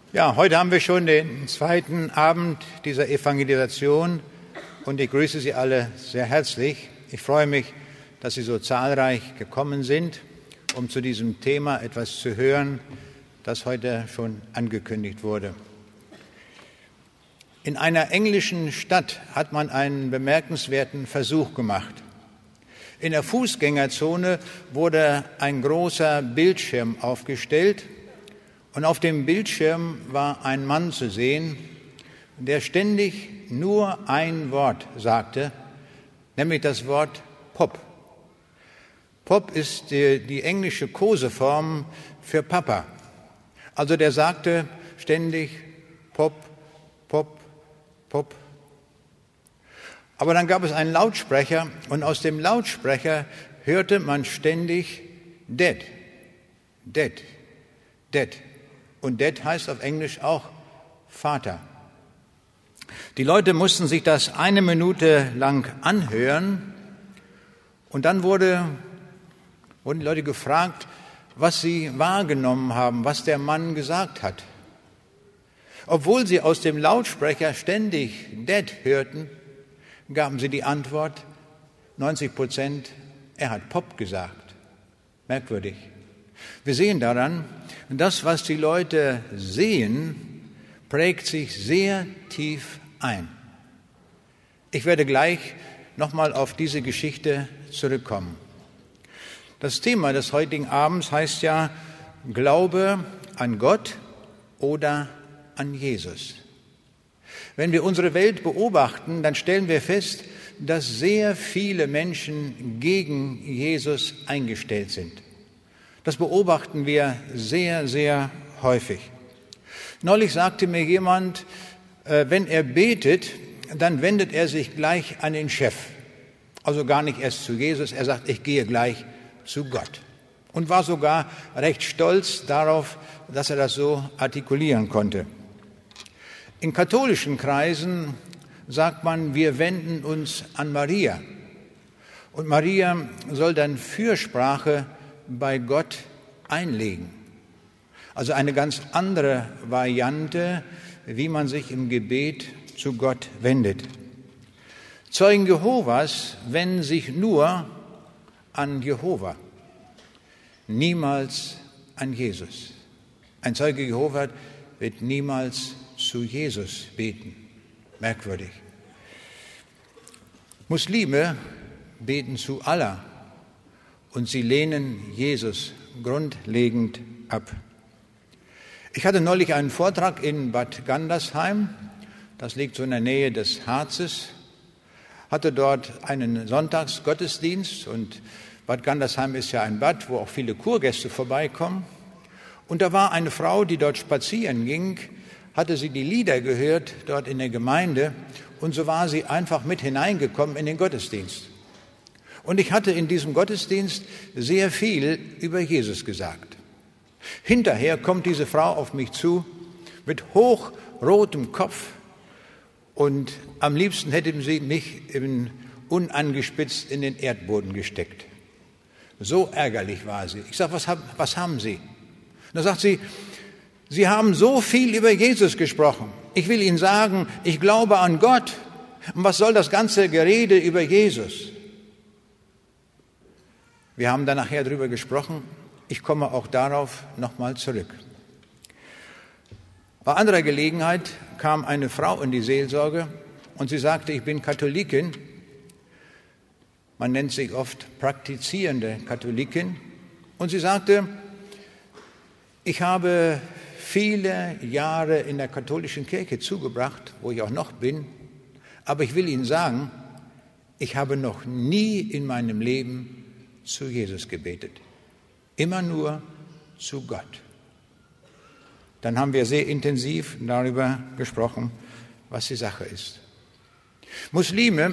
Ja, heute haben wir schon den zweiten Abend dieser Evangelisation und ich grüße Sie alle sehr herzlich. Ich freue mich, dass Sie so zahlreich gekommen sind, um zu diesem Thema etwas zu hören, das heute schon angekündigt wurde. In einer englischen Stadt hat man einen bemerkenswerten Versuch gemacht. In der Fußgängerzone wurde ein großer Bildschirm aufgestellt und auf dem Bildschirm war ein Mann zu sehen, der ständig nur ein Wort sagte, nämlich das Wort Pop. Pop ist die englische Koseform für Papa. Also der sagte ständig Pop, Pop, Pop. Aber dann gab es einen Lautsprecher und aus dem Lautsprecher hörte man ständig Dad, Dad, Dad. Und Dad heißt auf Englisch auch Vater. Die Leute mussten sich das 1 Minute lang anhören und dann wurden die Leute gefragt, was sie wahrgenommen haben, was der Mann gesagt hat. Obwohl sie aus dem Lautsprecher ständig Dad hörten, gaben sie die Antwort, 90%, er hat Pop gesagt. Merkwürdig. Wir sehen daran, das, was die Leute sehen, prägt sich sehr tief ein. Ich werde gleich nochmal auf diese Geschichte zurückkommen. Das Thema des heutigen Abends heißt ja Glaube an Gott oder an Jesus. Wenn wir unsere Welt beobachten, dann stellen wir fest, dass sehr viele Menschen gegen Jesus eingestellt sind. Das beobachten wir sehr, sehr häufig. Neulich sagte mir jemand, wenn er betet, dann wendet er sich gleich an den Chef. Also gar nicht erst zu Jesus, er sagt, ich gehe gleich zu Gott. Und war sogar recht stolz darauf, dass er das so artikulieren konnte. In katholischen Kreisen sagt man, wir wenden uns an Maria. Und Maria soll dann Fürsprache bei Gott einlegen. Also eine ganz andere Variante, wie man sich im Gebet zu Gott wendet. Zeugen Jehovas wenden sich nur an Jehova, niemals an Jesus. Ein Zeuge Jehovas wird niemals zu Jesus beten. Merkwürdig. Muslime beten zu Allah und sie lehnen Jesus grundlegend ab. Ich hatte neulich einen Vortrag in Bad Gandersheim, das liegt so in der Nähe des Harzes, hatte dort einen Sonntagsgottesdienst und Bad Gandersheim ist ja ein Bad, wo auch viele Kurgäste vorbeikommen. Und da war eine Frau, die dort spazieren ging, hatte sie die Lieder gehört dort in der Gemeinde und so war sie einfach mit hineingekommen in den Gottesdienst. Und ich hatte in diesem Gottesdienst sehr viel über Jesus gesagt. Hinterher kommt diese Frau auf mich zu mit hochrotem Kopf und am liebsten hätte sie mich unangespitzt in den Erdboden gesteckt. So ärgerlich war sie. Ich sage, was haben Sie? Da sagt sie, Sie haben so viel über Jesus gesprochen. Ich will Ihnen sagen, ich glaube an Gott. Und was soll das ganze Gerede über Jesus? Wir haben dann nachher darüber gesprochen. Ich komme auch darauf nochmal zurück. Bei anderer Gelegenheit kam eine Frau in die Seelsorge und sie sagte, ich bin Katholikin. Man nennt sich oft praktizierende Katholikin. Und sie sagte, ich habe viele Jahre in der katholischen Kirche zugebracht, wo ich auch noch bin. Aber ich will Ihnen sagen, ich habe noch nie in meinem Leben zu Jesus gebetet. Immer nur zu Gott. Dann haben wir sehr intensiv darüber gesprochen, was die Sache ist. Muslime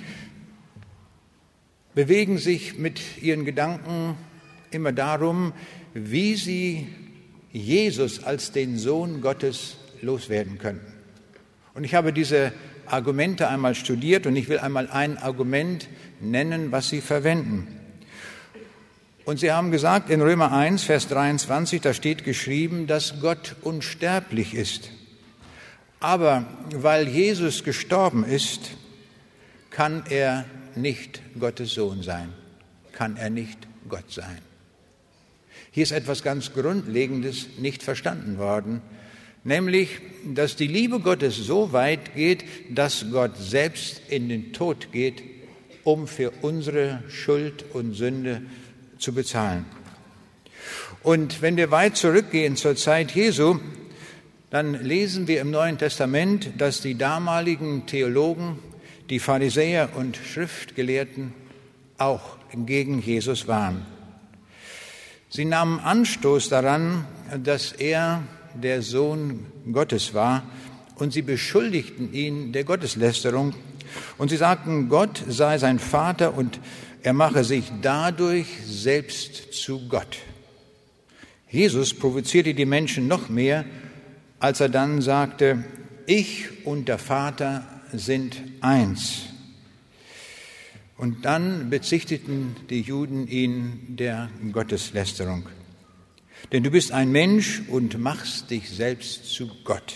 bewegen sich mit ihren Gedanken immer darum, wie sie Jesus als den Sohn Gottes loswerden könnten. Und ich habe diese Argumente einmal studiert und ich will einmal ein Argument nennen, was sie verwenden. Und Sie haben gesagt, in Römer 1, Vers 23, da steht geschrieben, dass Gott unsterblich ist. Aber weil Jesus gestorben ist, kann er nicht Gottes Sohn sein, kann er nicht Gott sein. Hier ist etwas ganz Grundlegendes nicht verstanden worden, nämlich, dass die Liebe Gottes so weit geht, dass Gott selbst in den Tod geht, um für unsere Schuld und Sünde zu bezahlen. Und wenn wir weit zurückgehen zur Zeit Jesu, dann lesen wir im Neuen Testament, dass die damaligen Theologen, die Pharisäer und Schriftgelehrten auch gegen Jesus waren. Sie nahmen Anstoß daran, dass er der Sohn Gottes war, und sie beschuldigten ihn der Gotteslästerung. Und sie sagten, Gott sei sein Vater und er mache sich dadurch selbst zu Gott. Jesus provozierte die Menschen noch mehr, als er dann sagte, ich und der Vater sind eins. Und dann bezichtigten die Juden ihn der Gotteslästerung. Denn du bist ein Mensch und machst dich selbst zu Gott.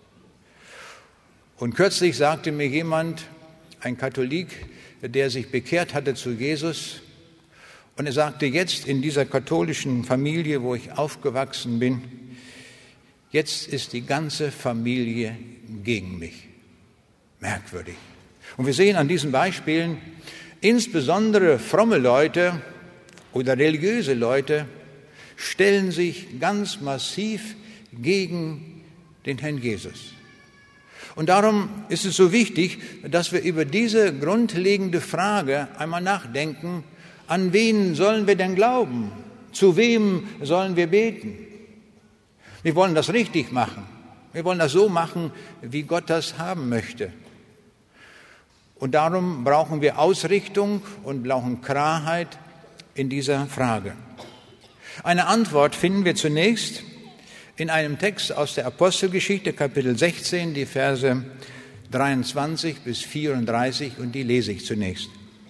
Und kürzlich sagte mir jemand, ein Katholik, der sich bekehrt hatte zu Jesus, und er sagte, jetzt in dieser katholischen Familie, wo ich aufgewachsen bin, jetzt ist die ganze Familie gegen mich. Merkwürdig. Und wir sehen an diesen Beispielen, insbesondere fromme Leute oder religiöse Leute stellen sich ganz massiv gegen den Herrn Jesus. Und darum ist es so wichtig, dass wir über diese grundlegende Frage einmal nachdenken, an wen sollen wir denn glauben? Zu wem sollen wir beten? Wir wollen das richtig machen. Wir wollen das so machen, wie Gott das haben möchte. Und darum brauchen wir Ausrichtung und brauchen Klarheit in dieser Frage. Eine Antwort finden wir zunächst in einem Text aus der Apostelgeschichte, Kapitel 16, die Verse 23 bis 34, und die lese ich zunächst.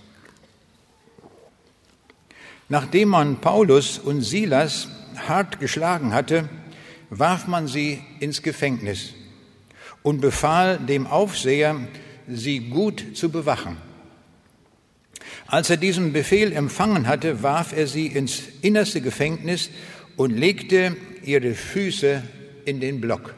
Nachdem man Paulus und Silas hart geschlagen hatte, warf man sie ins Gefängnis und befahl dem Aufseher, sie gut zu bewachen. Als er diesen Befehl empfangen hatte, warf er sie ins innerste Gefängnis und legte ihre Füße in den Block.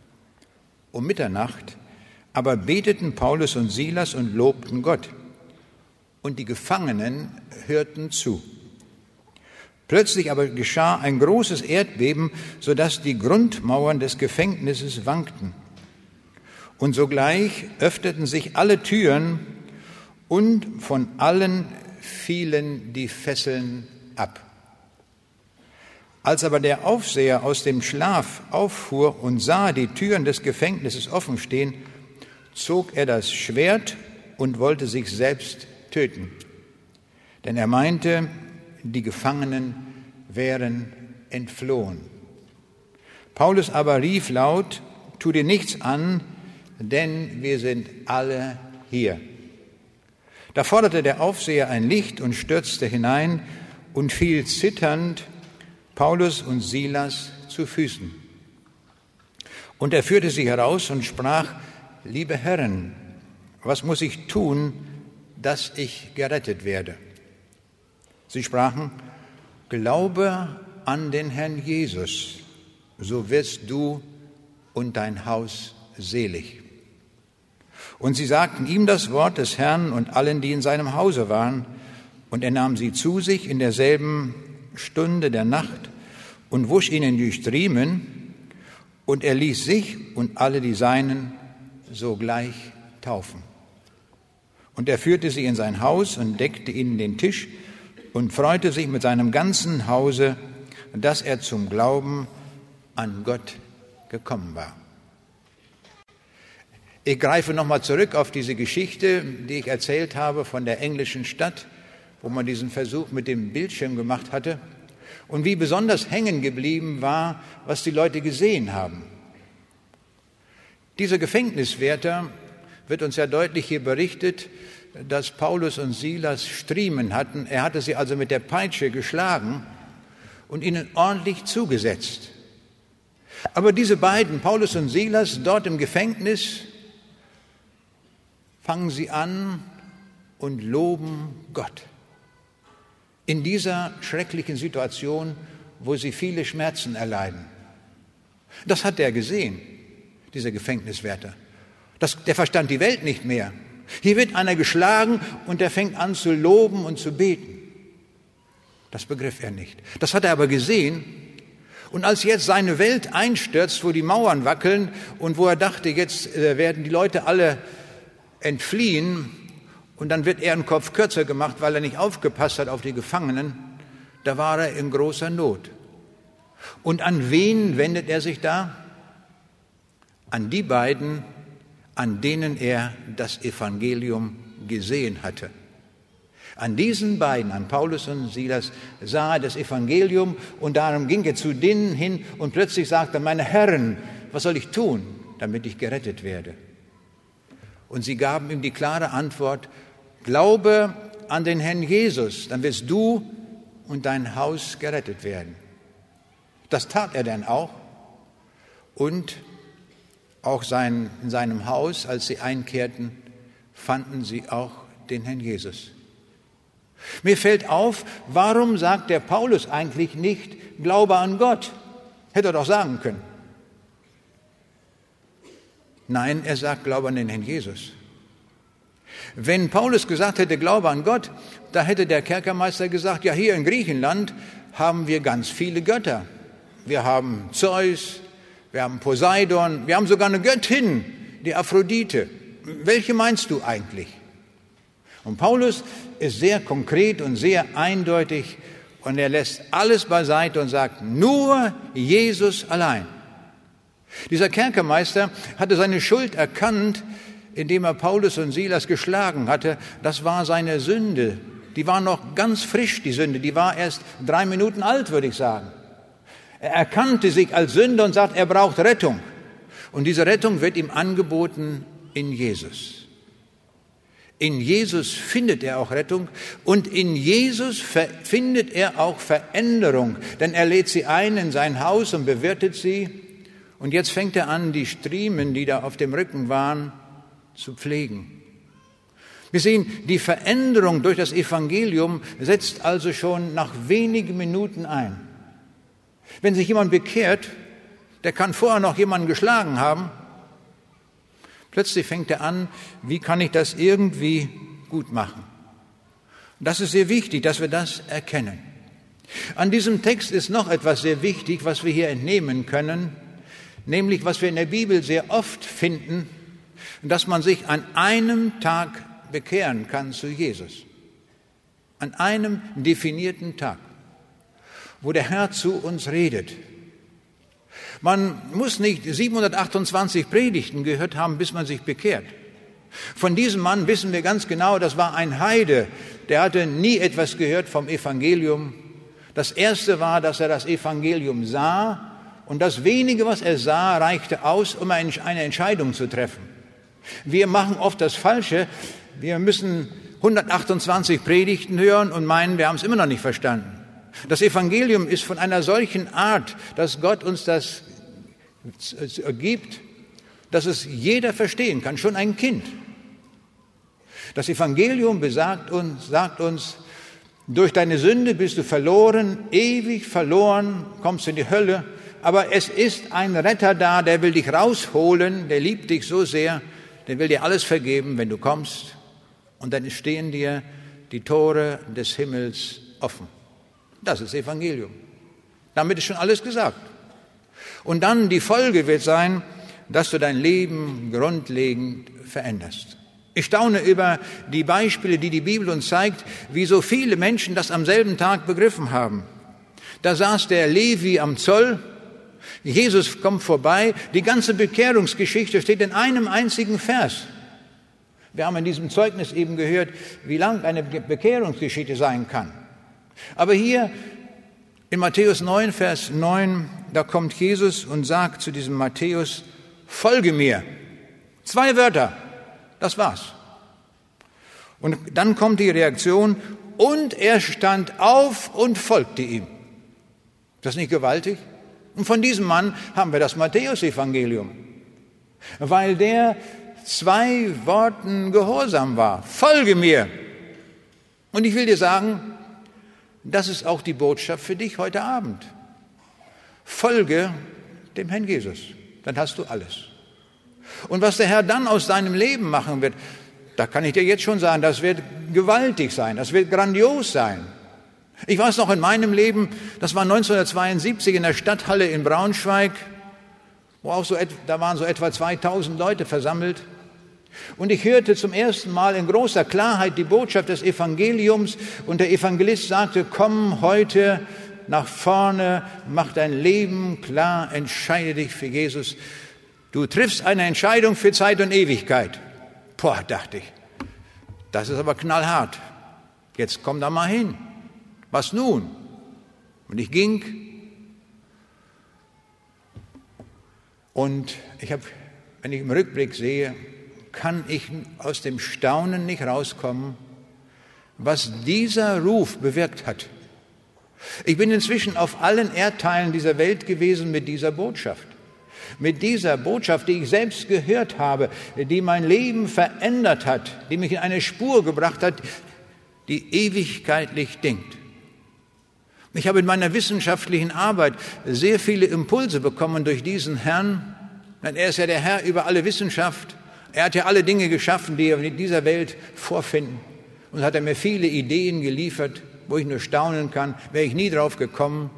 Um Mitternacht aber beteten Paulus und Silas und lobten Gott. Und die Gefangenen hörten zu. Plötzlich aber geschah ein großes Erdbeben, sodass die Grundmauern des Gefängnisses wankten. Und sogleich öffneten sich alle Türen und von allen fielen die Fesseln ab. Als aber der Aufseher aus dem Schlaf auffuhr und sah die Türen des Gefängnisses offen stehen, zog er das Schwert und wollte sich selbst töten. Denn er meinte, die Gefangenen wären entflohen. Paulus aber rief laut, tu dir nichts an, denn wir sind alle hier. Da forderte der Aufseher ein Licht und stürzte hinein und fiel zitternd Paulus und Silas zu Füßen. Und er führte sie heraus und sprach, liebe Herren, was muss ich tun, dass ich gerettet werde? Sie sprachen, glaube an den Herrn Jesus, so wirst du und dein Haus selig. Und sie sagten ihm das Wort des Herrn und allen, die in seinem Hause waren. Und er nahm sie zu sich in derselben Stunde der Nacht und wusch ihnen die Striemen. Und er ließ sich und alle die Seinen sogleich taufen. Und er führte sie in sein Haus und deckte ihnen den Tisch und freute sich mit seinem ganzen Hause, dass er zum Glauben an Gott gekommen war. Ich greife nochmal zurück auf diese Geschichte, die ich erzählt habe von der englischen Stadt, wo man diesen Versuch mit dem Bildschirm gemacht hatte und wie besonders hängen geblieben war, was die Leute gesehen haben. Dieser Gefängniswärter, wird uns ja deutlich hier berichtet, dass Paulus und Silas Striemen hatten. Er hatte sie also mit der Peitsche geschlagen und ihnen ordentlich zugesetzt. Aber diese beiden, Paulus und Silas, dort im Gefängnis, fangen sie an und loben Gott. In dieser schrecklichen Situation, wo sie viele Schmerzen erleiden. Das hat er gesehen, dieser Gefängniswärter. Der verstand die Welt nicht mehr. Hier wird einer geschlagen und er fängt an zu loben und zu beten. Das begriff er nicht. Das hat er aber gesehen. Und als jetzt seine Welt einstürzt, wo die Mauern wackeln und wo er dachte, jetzt werden die Leute alle entfliehen und dann wird er einen Kopf kürzer gemacht, weil er nicht aufgepasst hat auf die Gefangenen, da war er in großer Not. Und an wen wendet er sich da? An die beiden, an denen er das Evangelium gesehen hatte. An diesen beiden, an Paulus und Silas, sah er das Evangelium und darum ging er zu denen hin und plötzlich sagte er, meine Herren, was soll ich tun, damit ich gerettet werde? Und sie gaben ihm die klare Antwort, glaube an den Herrn Jesus, dann wirst du und dein Haus gerettet werden. Das tat er dann auch und auch in seinem Haus, als sie einkehrten, fanden sie auch den Herrn Jesus. Mir fällt auf, warum sagt der Paulus eigentlich nicht, glaube an Gott? Hätte er doch sagen können. Nein, er sagt, glaube an den Herrn Jesus. Wenn Paulus gesagt hätte, glaube an Gott, da hätte der Kerkermeister gesagt, ja, hier in Griechenland haben wir ganz viele Götter. Wir haben Zeus, wir haben Poseidon, wir haben sogar eine Göttin, die Aphrodite. Welche meinst du eigentlich? Und Paulus ist sehr konkret und sehr eindeutig und er lässt alles beiseite und sagt, nur Jesus allein. Dieser Kerkermeister hatte seine Schuld erkannt, indem er Paulus und Silas geschlagen hatte. Das war seine Sünde. Die war noch ganz frisch, die Sünde. Die war erst 3 Minuten alt, würde ich sagen. Er erkannte sich als Sünder und sagt, er braucht Rettung. Und diese Rettung wird ihm angeboten in Jesus. In Jesus findet er auch Rettung und in Jesus findet er auch Veränderung. Denn er lädt sie ein in sein Haus und bewirtet sie. Und jetzt fängt er an, die Striemen, die da auf dem Rücken waren, zu pflegen. Wir sehen, die Veränderung durch das Evangelium setzt also schon nach wenigen Minuten ein. Wenn sich jemand bekehrt, der kann vorher noch jemanden geschlagen haben, plötzlich fängt er an, wie kann ich das irgendwie gut machen? Und das ist sehr wichtig, dass wir das erkennen. An diesem Text ist noch etwas sehr wichtig, was wir hier entnehmen können, nämlich was wir in der Bibel sehr oft finden, dass man sich an einem Tag bekehren kann zu Jesus. An einem definierten Tag, wo der Herr zu uns redet. Man muss nicht 728 Predigten gehört haben, bis man sich bekehrt. Von diesem Mann wissen wir ganz genau, das war ein Heide, der hatte nie etwas gehört vom Evangelium. Das Erste war, dass er das Evangelium sah und das Wenige, was er sah, reichte aus, um eine Entscheidung zu treffen. Wir machen oft das Falsche, wir müssen 128 Predigten hören und meinen, wir haben es immer noch nicht verstanden. Das Evangelium ist von einer solchen Art, dass Gott uns das gibt, dass es jeder verstehen kann, schon ein Kind. Das Evangelium sagt uns, durch deine Sünde bist du verloren, ewig verloren, kommst in die Hölle, aber es ist ein Retter da, der will dich rausholen, der liebt dich so sehr, der will dir alles vergeben, wenn du kommst, und dann stehen dir die Tore des Himmels offen. Das ist das Evangelium. Damit ist schon alles gesagt. Und dann die Folge wird sein, dass du dein Leben grundlegend veränderst. Ich staune über die Beispiele, die die Bibel uns zeigt, wie so viele Menschen das am selben Tag begriffen haben. Da saß der Levi am Zoll, Jesus kommt vorbei, die ganze Bekehrungsgeschichte steht in einem einzigen Vers. Wir haben in diesem Zeugnis eben gehört, wie lang eine Bekehrungsgeschichte sein kann. Aber hier in Matthäus 9, Vers 9, da kommt Jesus und sagt zu diesem Matthäus, folge mir. 2 Wörter, das war's. Und dann kommt die Reaktion, und er stand auf und folgte ihm. Ist das nicht gewaltig? Und von diesem Mann haben wir das Matthäusevangelium, weil der 2 Worten gehorsam war. Folge mir. Und ich will dir sagen, das ist auch die Botschaft für dich heute Abend. Folge dem Herrn Jesus, dann hast du alles. Und was der Herr dann aus deinem Leben machen wird, da kann ich dir jetzt schon sagen, das wird gewaltig sein, das wird grandios sein. Ich weiß noch in meinem Leben, das war 1972 in der Stadthalle in Braunschweig, da waren so etwa 2000 Leute versammelt. Und ich hörte zum ersten Mal in großer Klarheit die Botschaft des Evangeliums und der Evangelist sagte, komm heute nach vorne, mach dein Leben klar, entscheide dich für Jesus. Du triffst eine Entscheidung für Zeit und Ewigkeit. Boah, dachte ich, das ist aber knallhart. Jetzt komm da mal hin. Was nun? Und ich ging und wenn ich im Rückblick sehe, kann ich aus dem Staunen nicht rauskommen, was dieser Ruf bewirkt hat. Ich bin inzwischen auf allen Erdteilen dieser Welt gewesen mit dieser Botschaft. Mit dieser Botschaft, die ich selbst gehört habe, die mein Leben verändert hat, die mich in eine Spur gebracht hat, die ewigkeitlich denkt. Ich habe in meiner wissenschaftlichen Arbeit sehr viele Impulse bekommen durch diesen Herrn. Er ist ja der Herr über alle Wissenschaft. Er hat ja alle Dinge geschaffen, die wir in dieser Welt vorfinden. Und hat er mir viele Ideen geliefert, wo ich nur staunen kann, wäre ich nie drauf gekommen.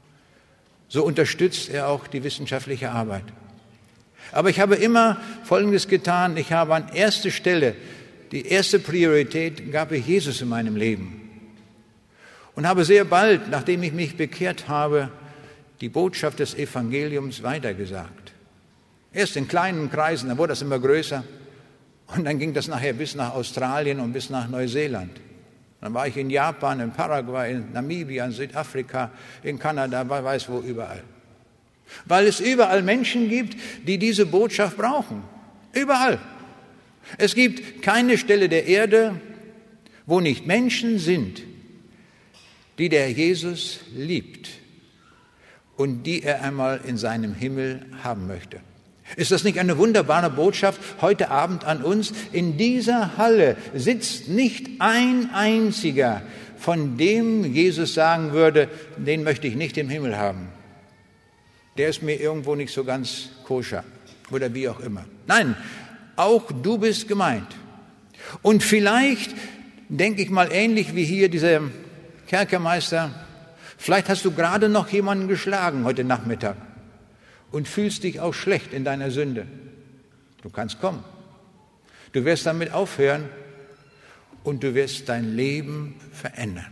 So unterstützt er auch die wissenschaftliche Arbeit. Aber ich habe immer Folgendes getan. Ich habe an erster Stelle, die erste Priorität gab ich Jesus in meinem Leben. Und habe sehr bald, nachdem ich mich bekehrt habe, die Botschaft des Evangeliums weitergesagt. Erst in kleinen Kreisen, dann wurde das immer größer. Und dann ging das nachher bis nach Australien und bis nach Neuseeland. Dann war ich in Japan, in Paraguay, in Namibia, in Südafrika, in Kanada, weiß wo, überall. Weil es überall Menschen gibt, die diese Botschaft brauchen. Überall. Es gibt keine Stelle der Erde, wo nicht Menschen sind, die der Jesus liebt und die er einmal in seinem Himmel haben möchte. Ist das nicht eine wunderbare Botschaft heute Abend an uns? In dieser Halle sitzt nicht ein einziger, von dem Jesus sagen würde, den möchte ich nicht im Himmel haben. Der ist mir irgendwo nicht so ganz koscher oder wie auch immer. Nein, auch du bist gemeint. Und vielleicht denke ich mal ähnlich wie hier dieser Kerkermeister, vielleicht hast du gerade noch jemanden geschlagen heute Nachmittag und fühlst dich auch schlecht in deiner Sünde. Du kannst kommen. Du wirst damit aufhören und du wirst dein Leben verändern.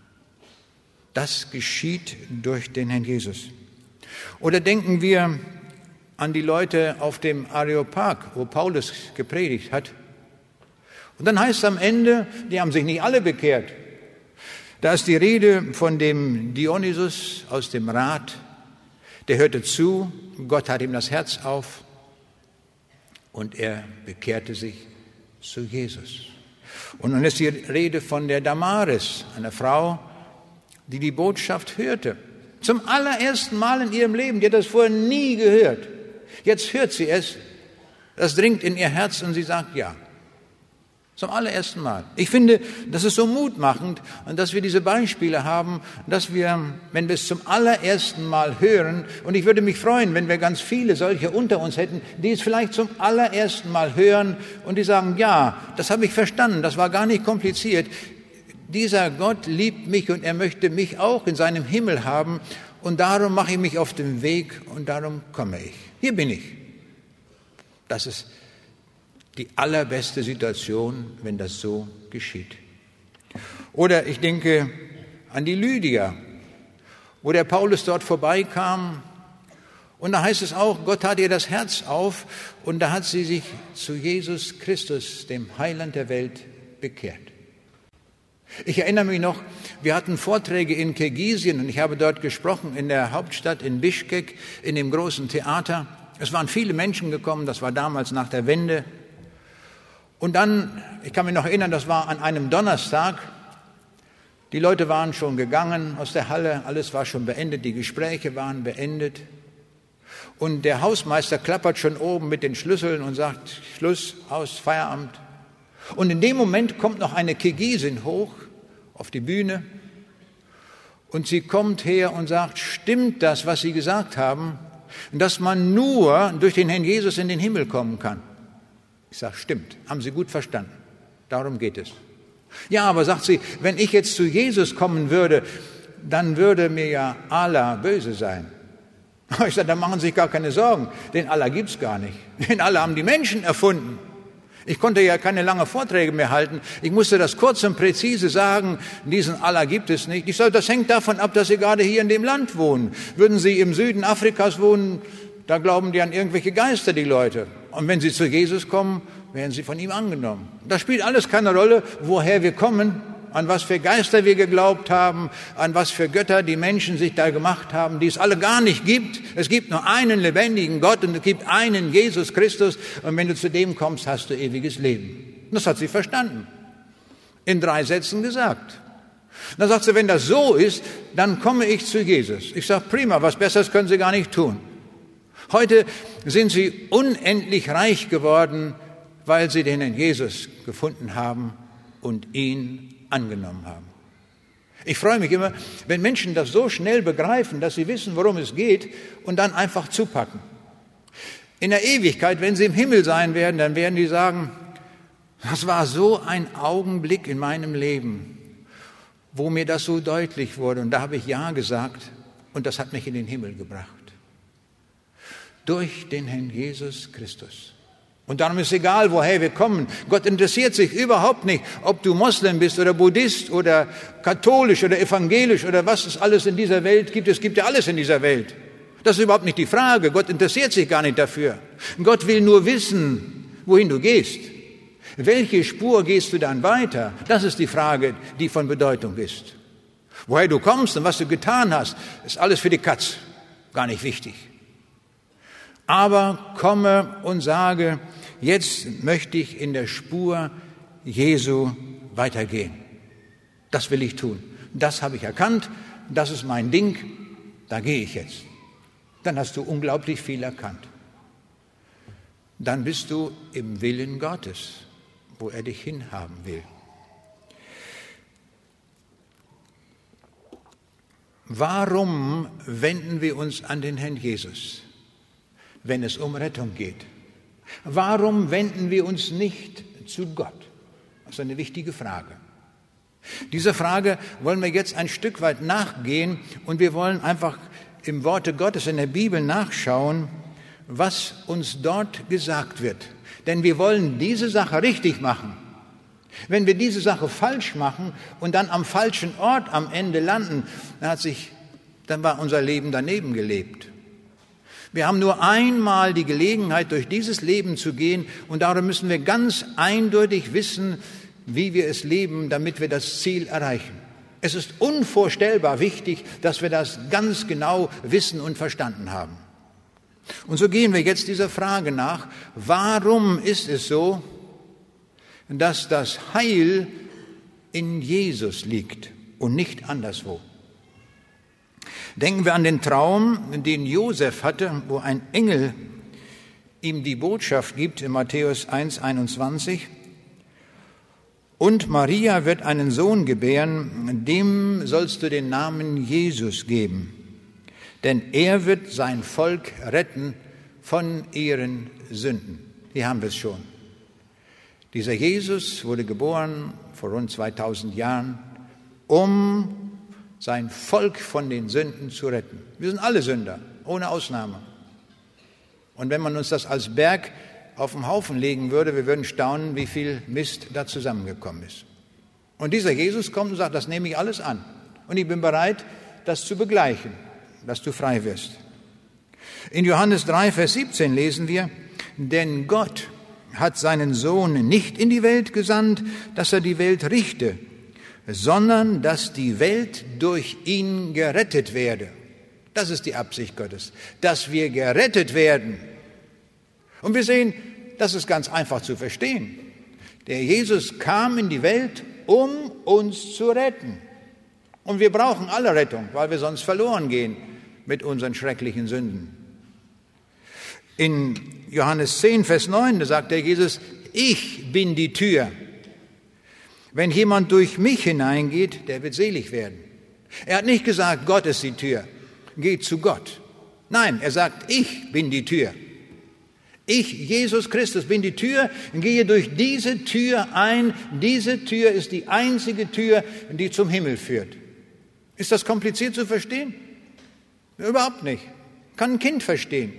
Das geschieht durch den Herrn Jesus. Oder denken wir an die Leute auf dem Areopag, wo Paulus gepredigt hat. Und dann heißt es am Ende, die haben sich nicht alle bekehrt. Da ist die Rede von dem Dionysus aus dem Rat. Der hörte zu, Gott hat ihm das Herz auf und er bekehrte sich zu Jesus. Und dann ist die Rede von der Damaris, einer Frau, die die Botschaft hörte. Zum allerersten Mal in ihrem Leben, die hat das vorher nie gehört. Jetzt hört sie es, das dringt in ihr Herz und sie sagt ja. Zum allerersten Mal. Ich finde, das ist so mutmachend, dass wir diese Beispiele haben, dass wir, wenn wir es zum allerersten Mal hören, und ich würde mich freuen, wenn wir ganz viele solche unter uns hätten, die es vielleicht zum allerersten Mal hören und die sagen, ja, das habe ich verstanden, das war gar nicht kompliziert. Dieser Gott liebt mich und er möchte mich auch in seinem Himmel haben und darum mache ich mich auf den Weg und darum komme ich. Hier bin ich. Das ist die allerbeste Situation, wenn das so geschieht. Oder ich denke an die Lydia, wo der Paulus dort vorbeikam und da heißt es auch, Gott hat ihr das Herz auf und da hat sie sich zu Jesus Christus, dem Heiland der Welt, bekehrt. Ich erinnere mich noch, wir hatten Vorträge in Kirgisien und ich habe dort gesprochen in der Hauptstadt in Bischkek, in dem großen Theater. Es waren viele Menschen gekommen, das war damals nach der Wende. Und dann, ich kann mich noch erinnern, das war an einem Donnerstag, die Leute waren schon gegangen aus der Halle, alles war schon beendet, die Gespräche waren beendet. Und der Hausmeister klappert schon oben mit den Schlüsseln und sagt, Schluss, aus, Feierabend. Und in dem Moment kommt noch eine Kirgisin hoch auf die Bühne und sie kommt her und sagt, stimmt das, was Sie gesagt haben, dass man nur durch den Herrn Jesus in den Himmel kommen kann? Ich sage, stimmt, haben Sie gut verstanden, darum geht es. Ja, aber sagt sie, wenn ich jetzt zu Jesus kommen würde, dann würde mir ja Allah böse sein. Ich sage, da machen Sie sich gar keine Sorgen, den Allah gibt's gar nicht. Den Allah haben die Menschen erfunden. Ich konnte ja keine langen Vorträge mehr halten. Ich musste das kurz und präzise sagen, diesen Allah gibt es nicht. Ich sage, das hängt davon ab, dass Sie gerade hier in dem Land wohnen. Würden Sie im Süden Afrikas wohnen, da glauben die an irgendwelche Geister, die Leute. Und wenn Sie zu Jesus kommen, werden Sie von ihm angenommen. Das spielt alles keine Rolle, woher wir kommen, an was für Geister wir geglaubt haben, an was für Götter die Menschen sich da gemacht haben, die es alle gar nicht gibt. Es gibt nur einen lebendigen Gott und es gibt einen Jesus Christus. Und wenn du zu dem kommst, hast du ewiges Leben. Das hat sie verstanden. In 3 Sätzen gesagt. Dann sagt sie, wenn das so ist, dann komme ich zu Jesus. Ich sage, prima, was Besseres können Sie gar nicht tun. Heute sind sie unendlich reich geworden, weil sie den Herrn Jesus gefunden haben und ihn angenommen haben. Ich freue mich immer, wenn Menschen das so schnell begreifen, dass sie wissen, worum es geht und dann einfach zupacken. In der Ewigkeit, wenn sie im Himmel sein werden, dann werden die sagen, das war so ein Augenblick in meinem Leben, wo mir das so deutlich wurde und da habe ich Ja gesagt und das hat mich in den Himmel gebracht. Durch den Herrn Jesus Christus. Und darum ist egal, woher wir kommen. Gott interessiert sich überhaupt nicht, ob du Moslem bist oder Buddhist oder katholisch oder evangelisch oder was es alles in dieser Welt gibt. Es gibt ja alles in dieser Welt. Das ist überhaupt nicht die Frage. Gott interessiert sich gar nicht dafür. Gott will nur wissen, wohin du gehst. Welche Spur gehst du dann weiter? Das ist die Frage, die von Bedeutung ist. Woher du kommst und was du getan hast, ist alles für die Katz. Gar nicht wichtig. Aber komme und sage, jetzt möchte ich in der Spur Jesu weitergehen. Das will ich tun. Das habe ich erkannt. Das ist mein Ding. Da gehe ich jetzt. Dann hast du unglaublich viel erkannt. Dann bist du im Willen Gottes, wo er dich hinhaben will. Warum wenden wir uns an den Herrn Jesus, wenn es um Rettung geht? Warum wenden wir uns nicht zu Gott? Das ist eine wichtige Frage. Dieser Frage wollen wir jetzt ein Stück weit nachgehen und wir wollen einfach im Worte Gottes in der Bibel nachschauen, was uns dort gesagt wird. Denn wir wollen diese Sache richtig machen. Wenn wir diese Sache falsch machen und dann am falschen Ort am Ende landen, dann war unser Leben daneben gelebt. Wir haben nur einmal die Gelegenheit, durch dieses Leben zu gehen und darum müssen wir ganz eindeutig wissen, wie wir es leben, damit wir das Ziel erreichen. Es ist unvorstellbar wichtig, dass wir das ganz genau wissen und verstanden haben. Und so gehen wir jetzt dieser Frage nach, warum ist es so, dass das Heil in Jesus liegt und nicht anderswo? Denken wir an den Traum, den Josef hatte, wo ein Engel ihm die Botschaft gibt in Matthäus 1,21. Und Maria wird einen Sohn gebären, dem sollst du den Namen Jesus geben. Denn er wird sein Volk retten von ihren Sünden. Hier haben wir es schon. Dieser Jesus wurde geboren vor rund 2000 Jahren, um sein Volk von den Sünden zu retten. Wir sind alle Sünder, ohne Ausnahme. Und wenn man uns das als Berg auf den Haufen legen würde, wir würden staunen, wie viel Mist da zusammengekommen ist. Und dieser Jesus kommt und sagt, das nehme ich alles an. Und ich bin bereit, das zu begleichen, dass du frei wirst. In Johannes 3, Vers 17 lesen wir, denn Gott hat seinen Sohn nicht in die Welt gesandt, dass er die Welt richte, sondern dass die Welt durch ihn gerettet werde. Das ist die Absicht Gottes, dass wir gerettet werden. Und wir sehen, das ist ganz einfach zu verstehen. Der Jesus kam in die Welt, um uns zu retten. Und wir brauchen alle Rettung, weil wir sonst verloren gehen mit unseren schrecklichen Sünden. In Johannes 10, Vers 9, da sagt der Jesus, ich bin die Tür. Wenn jemand durch mich hineingeht, der wird selig werden. Er hat nicht gesagt, Gott ist die Tür, geht zu Gott. Nein, er sagt, ich bin die Tür. Ich, Jesus Christus, bin die Tür, gehe durch diese Tür ein. Diese Tür ist die einzige Tür, die zum Himmel führt. Ist das kompliziert zu verstehen? Überhaupt nicht. Kann ein Kind verstehen.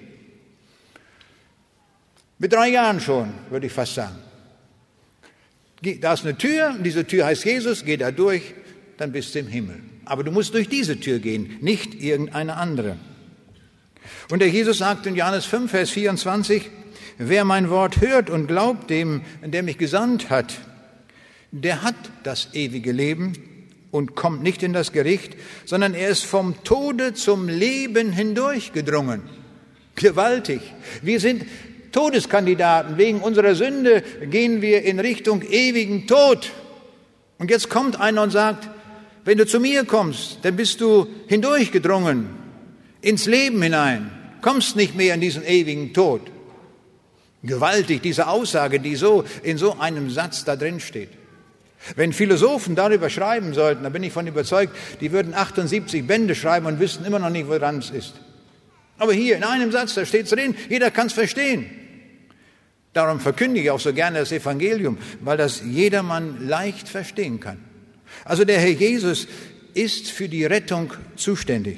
Mit 3 Jahren schon, würde ich fast sagen. Da ist eine Tür, diese Tür heißt Jesus, geh da durch, dann bist du im Himmel. Aber du musst durch diese Tür gehen, nicht irgendeine andere. Und der Jesus sagt in Johannes 5, Vers 24, wer mein Wort hört und glaubt dem, der mich gesandt hat, der hat das ewige Leben und kommt nicht in das Gericht, sondern er ist vom Tode zum Leben hindurchgedrungen. Gewaltig. Wir sind Todeskandidaten. Wegen unserer Sünde gehen wir in Richtung ewigen Tod. Und jetzt kommt einer und sagt, wenn du zu mir kommst, dann bist du hindurchgedrungen ins Leben hinein, kommst nicht mehr in diesen ewigen Tod. Gewaltig, diese Aussage, die so in so einem Satz da drin steht. Wenn Philosophen darüber schreiben sollten, dann bin ich von überzeugt, die würden 78 Bände schreiben und wüssten immer noch nicht, woran es ist. Aber hier in einem Satz, da steht es drin, jeder kann es verstehen. Darum verkündige ich auch so gerne das Evangelium, weil das jedermann leicht verstehen kann. Also der Herr Jesus ist für die Rettung zuständig.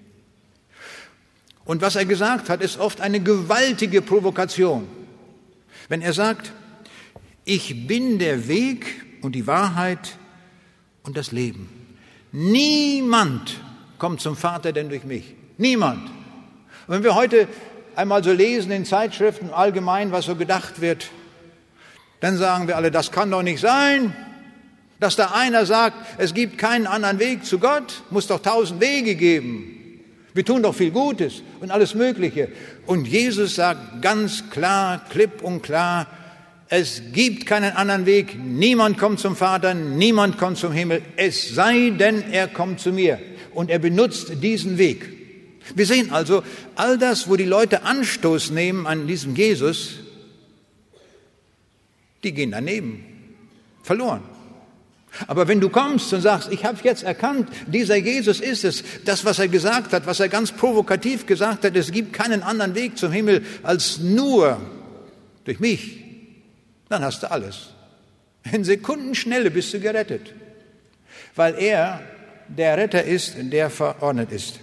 Und was er gesagt hat, ist oft eine gewaltige Provokation. Wenn er sagt, ich bin der Weg und die Wahrheit und das Leben. Niemand kommt zum Vater denn durch mich. Niemand. Und wenn wir heute einmal so lesen in Zeitschriften allgemein, was so gedacht wird, dann sagen wir alle, das kann doch nicht sein, dass da einer sagt, es gibt keinen anderen Weg zu Gott, muss doch 1000 Wege geben. Wir tun doch viel Gutes und alles Mögliche. Und Jesus sagt ganz klar, klipp und klar, es gibt keinen anderen Weg, niemand kommt zum Vater, niemand kommt zum Himmel, es sei denn, er kommt zu mir. Und er benutzt diesen Weg. Wir sehen also, all das, wo die Leute Anstoß nehmen an diesem Jesus, die gehen daneben, verloren. Aber wenn du kommst und sagst, ich habe jetzt erkannt, dieser Jesus ist es, das, was er gesagt hat, was er ganz provokativ gesagt hat, es gibt keinen anderen Weg zum Himmel als nur durch mich, dann hast du alles. In Sekundenschnelle bist du gerettet, weil er der Retter ist, der verordnet ist.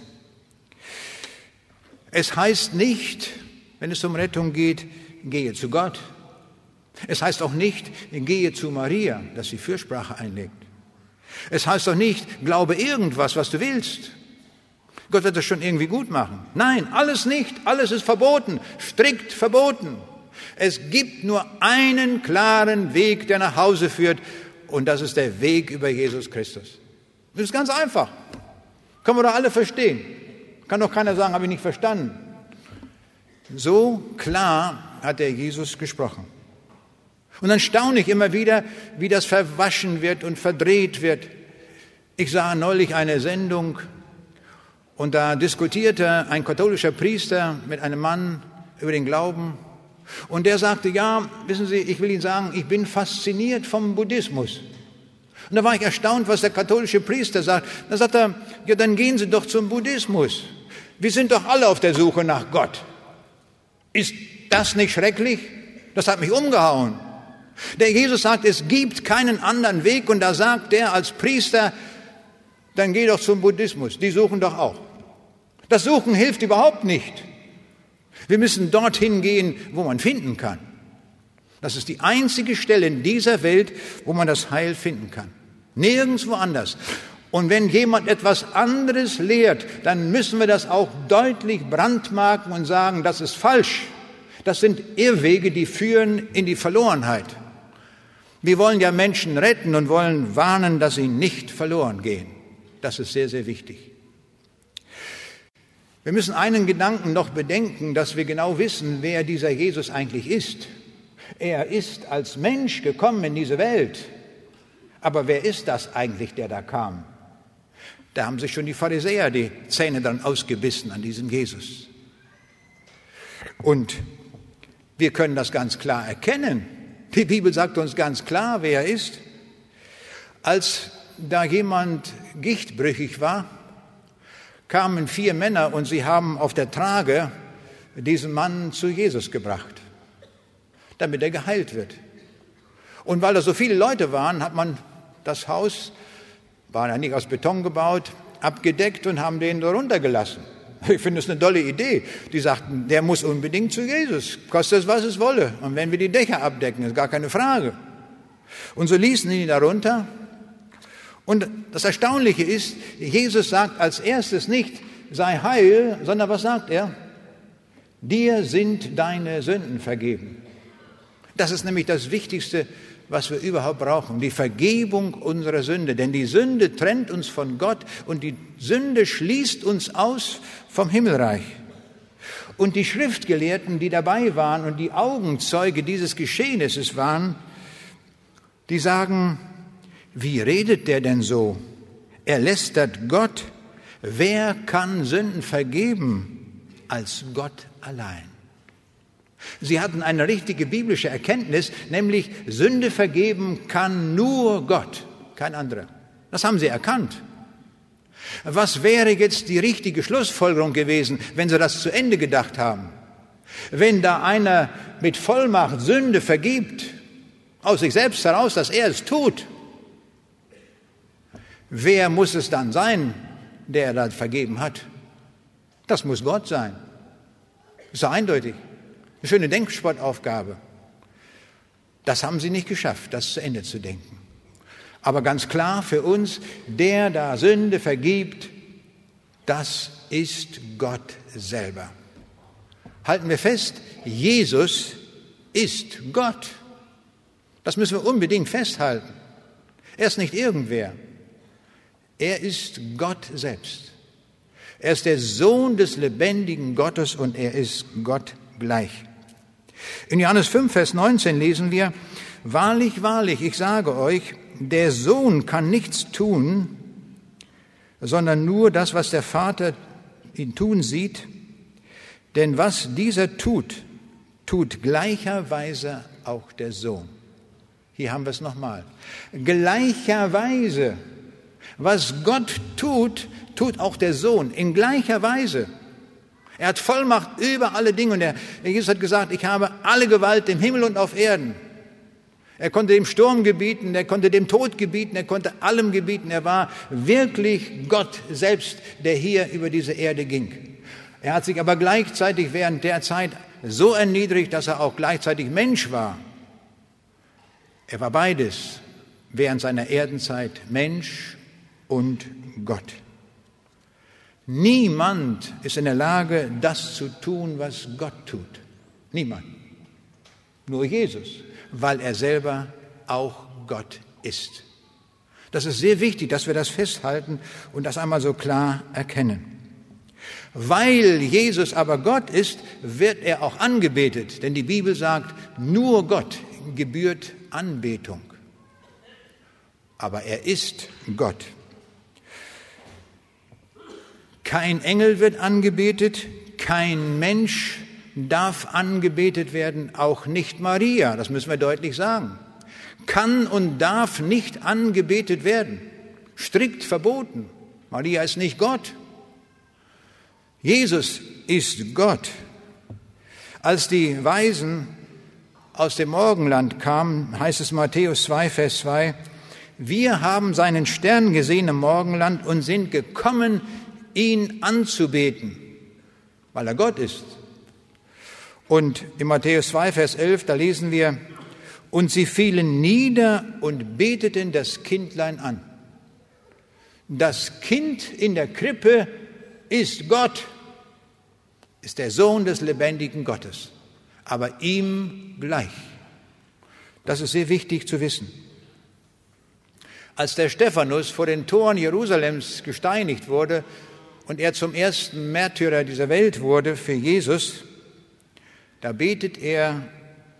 Es heißt nicht, wenn es um Rettung geht, gehe zu Gott. Es heißt auch nicht, gehe zu Maria, dass sie Fürsprache einlegt. Es heißt auch nicht, glaube irgendwas, was du willst. Gott wird das schon irgendwie gut machen. Nein, alles nicht. Alles ist verboten, strikt verboten. Es gibt nur einen klaren Weg, der nach Hause führt, und das ist der Weg über Jesus Christus. Das ist ganz einfach. Können wir doch alle verstehen. Kann doch keiner sagen, habe ich nicht verstanden. So klar hat der Jesus gesprochen. Und dann staune ich immer wieder, wie das verwaschen wird und verdreht wird. Ich sah neulich eine Sendung und da diskutierte ein katholischer Priester mit einem Mann über den Glauben. Und der sagte, ja, wissen Sie, ich will Ihnen sagen, ich bin fasziniert vom Buddhismus. Und da war ich erstaunt, was der katholische Priester sagt. Da sagt er, ja, dann gehen Sie doch zum Buddhismus. Wir sind doch alle auf der Suche nach Gott. Ist das nicht schrecklich? Das hat mich umgehauen. Der Jesus sagt, es gibt keinen anderen Weg, und da sagt der als Priester, dann geh doch zum Buddhismus. Die suchen doch auch. Das Suchen hilft überhaupt nicht. Wir müssen dorthin gehen, wo man finden kann. Das ist die einzige Stelle in dieser Welt, wo man das Heil finden kann. Nirgendwo anders. Und wenn jemand etwas anderes lehrt, dann müssen wir das auch deutlich brandmarken und sagen, das ist falsch. Das sind Irrwege, die führen in die Verlorenheit. Wir wollen ja Menschen retten und wollen warnen, dass sie nicht verloren gehen. Das ist sehr, sehr wichtig. Wir müssen einen Gedanken noch bedenken, dass wir genau wissen, wer dieser Jesus eigentlich ist. Er ist als Mensch gekommen in diese Welt. Aber wer ist das eigentlich, der da kam? Da haben sich schon die Pharisäer die Zähne dann ausgebissen an diesem Jesus. Und wir können das ganz klar erkennen. Die Bibel sagt uns ganz klar, wer er ist. Als da jemand gichtbrüchig war, kamen 4 Männer und sie haben auf der Trage diesen Mann zu Jesus gebracht, damit er geheilt wird. Und weil da so viele Leute waren, hat man das Haus, war ja nicht aus Beton gebaut, abgedeckt und haben den da runtergelassen. Ich finde es eine tolle Idee. Die sagten, der muss unbedingt zu Jesus, koste es, was es wolle. Und wenn wir die Dächer abdecken, ist gar keine Frage. Und so ließen ihn da runter. Und das Erstaunliche ist, Jesus sagt als erstes nicht, sei heil, sondern was sagt er? Dir sind deine Sünden vergeben. Das ist nämlich das Wichtigste, was wir überhaupt brauchen, die Vergebung unserer Sünde. Denn die Sünde trennt uns von Gott und die Sünde schließt uns aus vom Himmelreich. Und die Schriftgelehrten, die dabei waren und die Augenzeuge dieses Geschehnisses waren, die sagen, wie redet der denn so? Er lästert Gott. Wer kann Sünden vergeben als Gott allein? Sie hatten eine richtige biblische Erkenntnis, nämlich Sünde vergeben kann nur Gott, kein anderer. Das haben sie erkannt. Was wäre jetzt die richtige Schlussfolgerung gewesen, wenn sie das zu Ende gedacht haben? Wenn da einer mit Vollmacht Sünde vergibt, aus sich selbst heraus, dass er es tut, wer muss es dann sein, der da vergeben hat? Das muss Gott sein. Das ist eindeutig. Eine schöne Denksportaufgabe. Das haben sie nicht geschafft, das zu Ende zu denken. Aber ganz klar für uns, der da Sünde vergibt, das ist Gott selber. Halten wir fest, Jesus ist Gott. Das müssen wir unbedingt festhalten. Er ist nicht irgendwer. Er ist Gott selbst. Er ist der Sohn des lebendigen Gottes und er ist Gott gleich. In Johannes 5, Vers 19 lesen wir, wahrlich, wahrlich, ich sage euch, der Sohn kann nichts tun, sondern nur das, was der Vater ihn tun sieht. Denn was dieser tut, tut gleicherweise auch der Sohn. Hier haben wir es nochmal. Gleicherweise. Was Gott tut, tut auch der Sohn in gleicher Weise. Er hat Vollmacht über alle Dinge und Jesus hat gesagt, ich habe alle Gewalt im Himmel und auf Erden. Er konnte dem Sturm gebieten, er konnte dem Tod gebieten, er konnte allem gebieten. Er war wirklich Gott selbst, der hier über diese Erde ging. Er hat sich aber gleichzeitig während der Zeit so erniedrigt, dass er auch gleichzeitig Mensch war. Er war beides während seiner Erdenzeit, Mensch und Gott. Niemand ist in der Lage, das zu tun, was Gott tut. Niemand. Nur Jesus, weil er selber auch Gott ist. Das ist sehr wichtig, dass wir das festhalten und das einmal so klar erkennen. Weil Jesus aber Gott ist, wird er auch angebetet. Denn die Bibel sagt, nur Gott gebührt Anbetung. Aber er ist Gott. Kein Engel wird angebetet, kein Mensch darf angebetet werden, auch nicht Maria, das müssen wir deutlich sagen. Kann und darf nicht angebetet werden, strikt verboten. Maria ist nicht Gott. Jesus ist Gott. Als die Weisen aus dem Morgenland kamen, heißt es Matthäus 2, Vers 2, wir haben seinen Stern gesehen im Morgenland und sind gekommen, ihn anzubeten, weil er Gott ist. Und in Matthäus 2, Vers 11, da lesen wir, und sie fielen nieder und beteten das Kindlein an. Das Kind in der Krippe ist Gott, ist der Sohn des lebendigen Gottes, aber ihm gleich. Das ist sehr wichtig zu wissen. Als der Stephanus vor den Toren Jerusalems gesteinigt wurde und er zum ersten Märtyrer dieser Welt wurde für Jesus, da betet er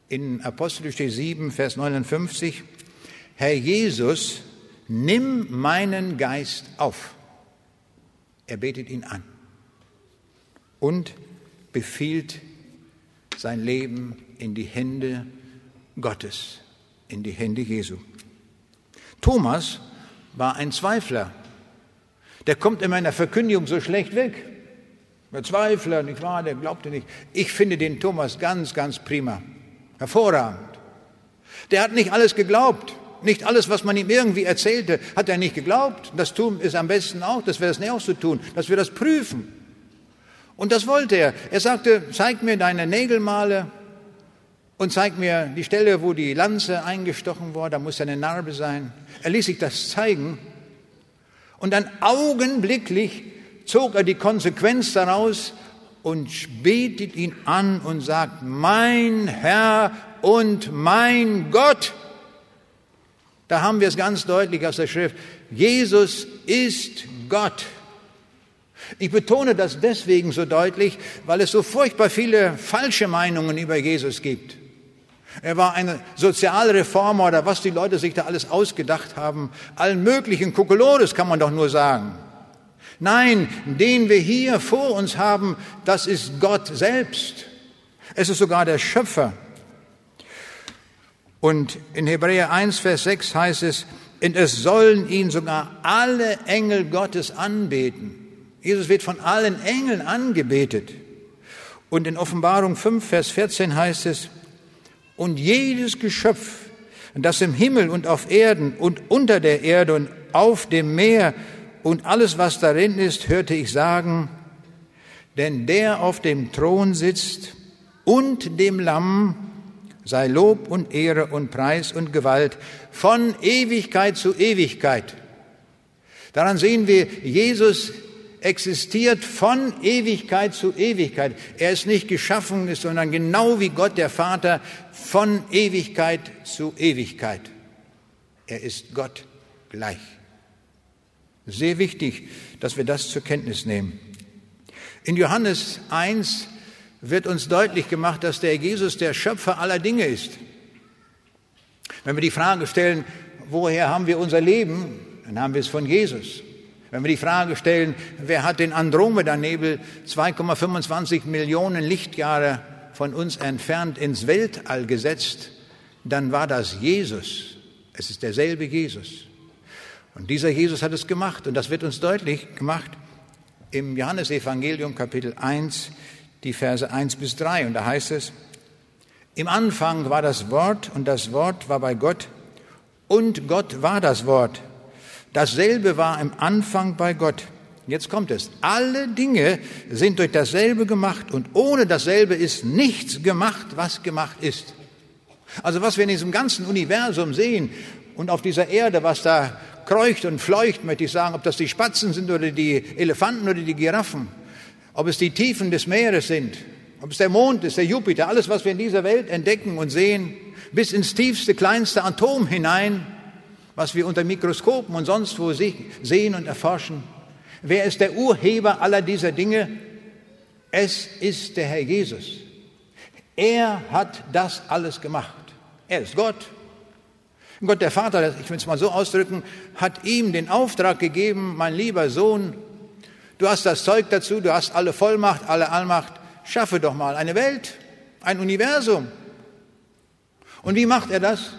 in Apostelgeschichte 7, Vers 59, Herr Jesus, nimm meinen Geist auf. Er betet ihn an und befiehlt sein Leben in die Hände Gottes, in die Hände Jesu. Thomas war ein Zweifler. Der kommt in meiner Verkündigung so schlecht weg. Der Zweifler, nicht wahr, der glaubte nicht. Ich finde den Thomas ganz, ganz prima. Hervorragend. Der hat nicht alles geglaubt. Nicht alles, was man ihm irgendwie erzählte, hat er nicht geglaubt. Das tun ist am besten auch, dass wir das auch so tun, dass wir das prüfen. Und das wollte er. Er sagte, zeig mir deine Nägelmale und zeig mir die Stelle, wo die Lanze eingestochen war, da muss ja eine Narbe sein. Er ließ sich das zeigen und dann augenblicklich zog er die Konsequenz daraus und betet ihn an und sagt, mein Herr und mein Gott. Da haben wir es ganz deutlich aus der Schrift. Jesus ist Gott. Ich betone das deswegen so deutlich, weil es so furchtbar viele falsche Meinungen über Jesus gibt. Er war ein Sozialreformer oder was die Leute sich da alles ausgedacht haben. Allen möglichen Kokolores kann man doch nur sagen. Nein, den wir hier vor uns haben, das ist Gott selbst. Es ist sogar der Schöpfer. Und in Hebräer 1, Vers 6 heißt es, und es sollen ihn sogar alle Engel Gottes anbeten. Jesus wird von allen Engeln angebetet. Und in Offenbarung 5, Vers 14 heißt es, und jedes Geschöpf, das im Himmel und auf Erden und unter der Erde und auf dem Meer und alles, was darin ist, hörte ich sagen, denn der auf dem Thron sitzt und dem Lamm sei Lob und Ehre und Preis und Gewalt von Ewigkeit zu Ewigkeit. Daran sehen wir, Jesus existiert von Ewigkeit zu Ewigkeit. Er ist nicht geschaffen, sondern genau wie Gott der Vater von Ewigkeit zu Ewigkeit. Er ist Gott gleich. Sehr wichtig, dass wir das zur Kenntnis nehmen. In Johannes 1 wird uns deutlich gemacht, dass der Jesus der Schöpfer aller Dinge ist. Wenn wir die Frage stellen, woher haben wir unser Leben, dann haben wir es von Jesus. Wenn wir die Frage stellen, wer hat den Andromeda-Nebel 2,25 Millionen Lichtjahre von uns entfernt ins Weltall gesetzt, dann war das Jesus. Es ist derselbe Jesus. Und dieser Jesus hat es gemacht. Und das wird uns deutlich gemacht im Johannesevangelium Kapitel 1, die Verse 1 bis 3. Und da heißt es, im Anfang war das Wort und das Wort war bei Gott und Gott war das Wort. Dasselbe war im Anfang bei Gott. Jetzt kommt es. Alle Dinge sind durch dasselbe gemacht und ohne dasselbe ist nichts gemacht, was gemacht ist. Also was wir in diesem ganzen Universum sehen und auf dieser Erde, was da kreucht und fleucht, möchte ich sagen, ob das die Spatzen sind oder die Elefanten oder die Giraffen, ob es die Tiefen des Meeres sind, ob es der Mond ist, der Jupiter, alles, was wir in dieser Welt entdecken und sehen, bis ins tiefste, kleinste Atom hinein, was wir unter Mikroskopen und sonst wo sehen und erforschen. Wer ist der Urheber aller dieser Dinge? Es ist der Herr Jesus. Er hat das alles gemacht. Er ist Gott. Gott der Vater, ich will es mal so ausdrücken, hat ihm den Auftrag gegeben, mein lieber Sohn, du hast das Zeug dazu, du hast alle Vollmacht, alle Allmacht, schaffe doch mal eine Welt, ein Universum. Und wie macht er das?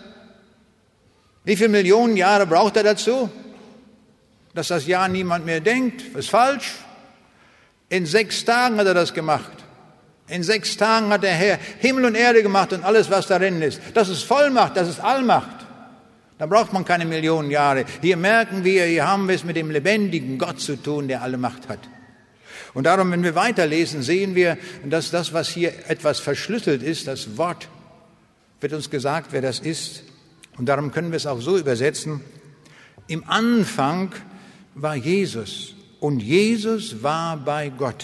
Wie viele Millionen Jahre braucht er dazu? Dass das Jahr niemand mehr denkt, ist falsch. In 6 Tagen hat er das gemacht. In 6 Tagen hat der Herr Himmel und Erde gemacht und alles, was darin ist. Das ist Vollmacht, das ist Allmacht. Da braucht man keine Millionen Jahre. Hier merken wir, hier haben wir es mit dem lebendigen Gott zu tun, der alle Macht hat. Und darum, wenn wir weiterlesen, sehen wir, dass das, was hier etwas verschlüsselt ist, das Wort, wird uns gesagt, wer das ist. Und darum können wir es auch so übersetzen. Im Anfang war Jesus und Jesus war bei Gott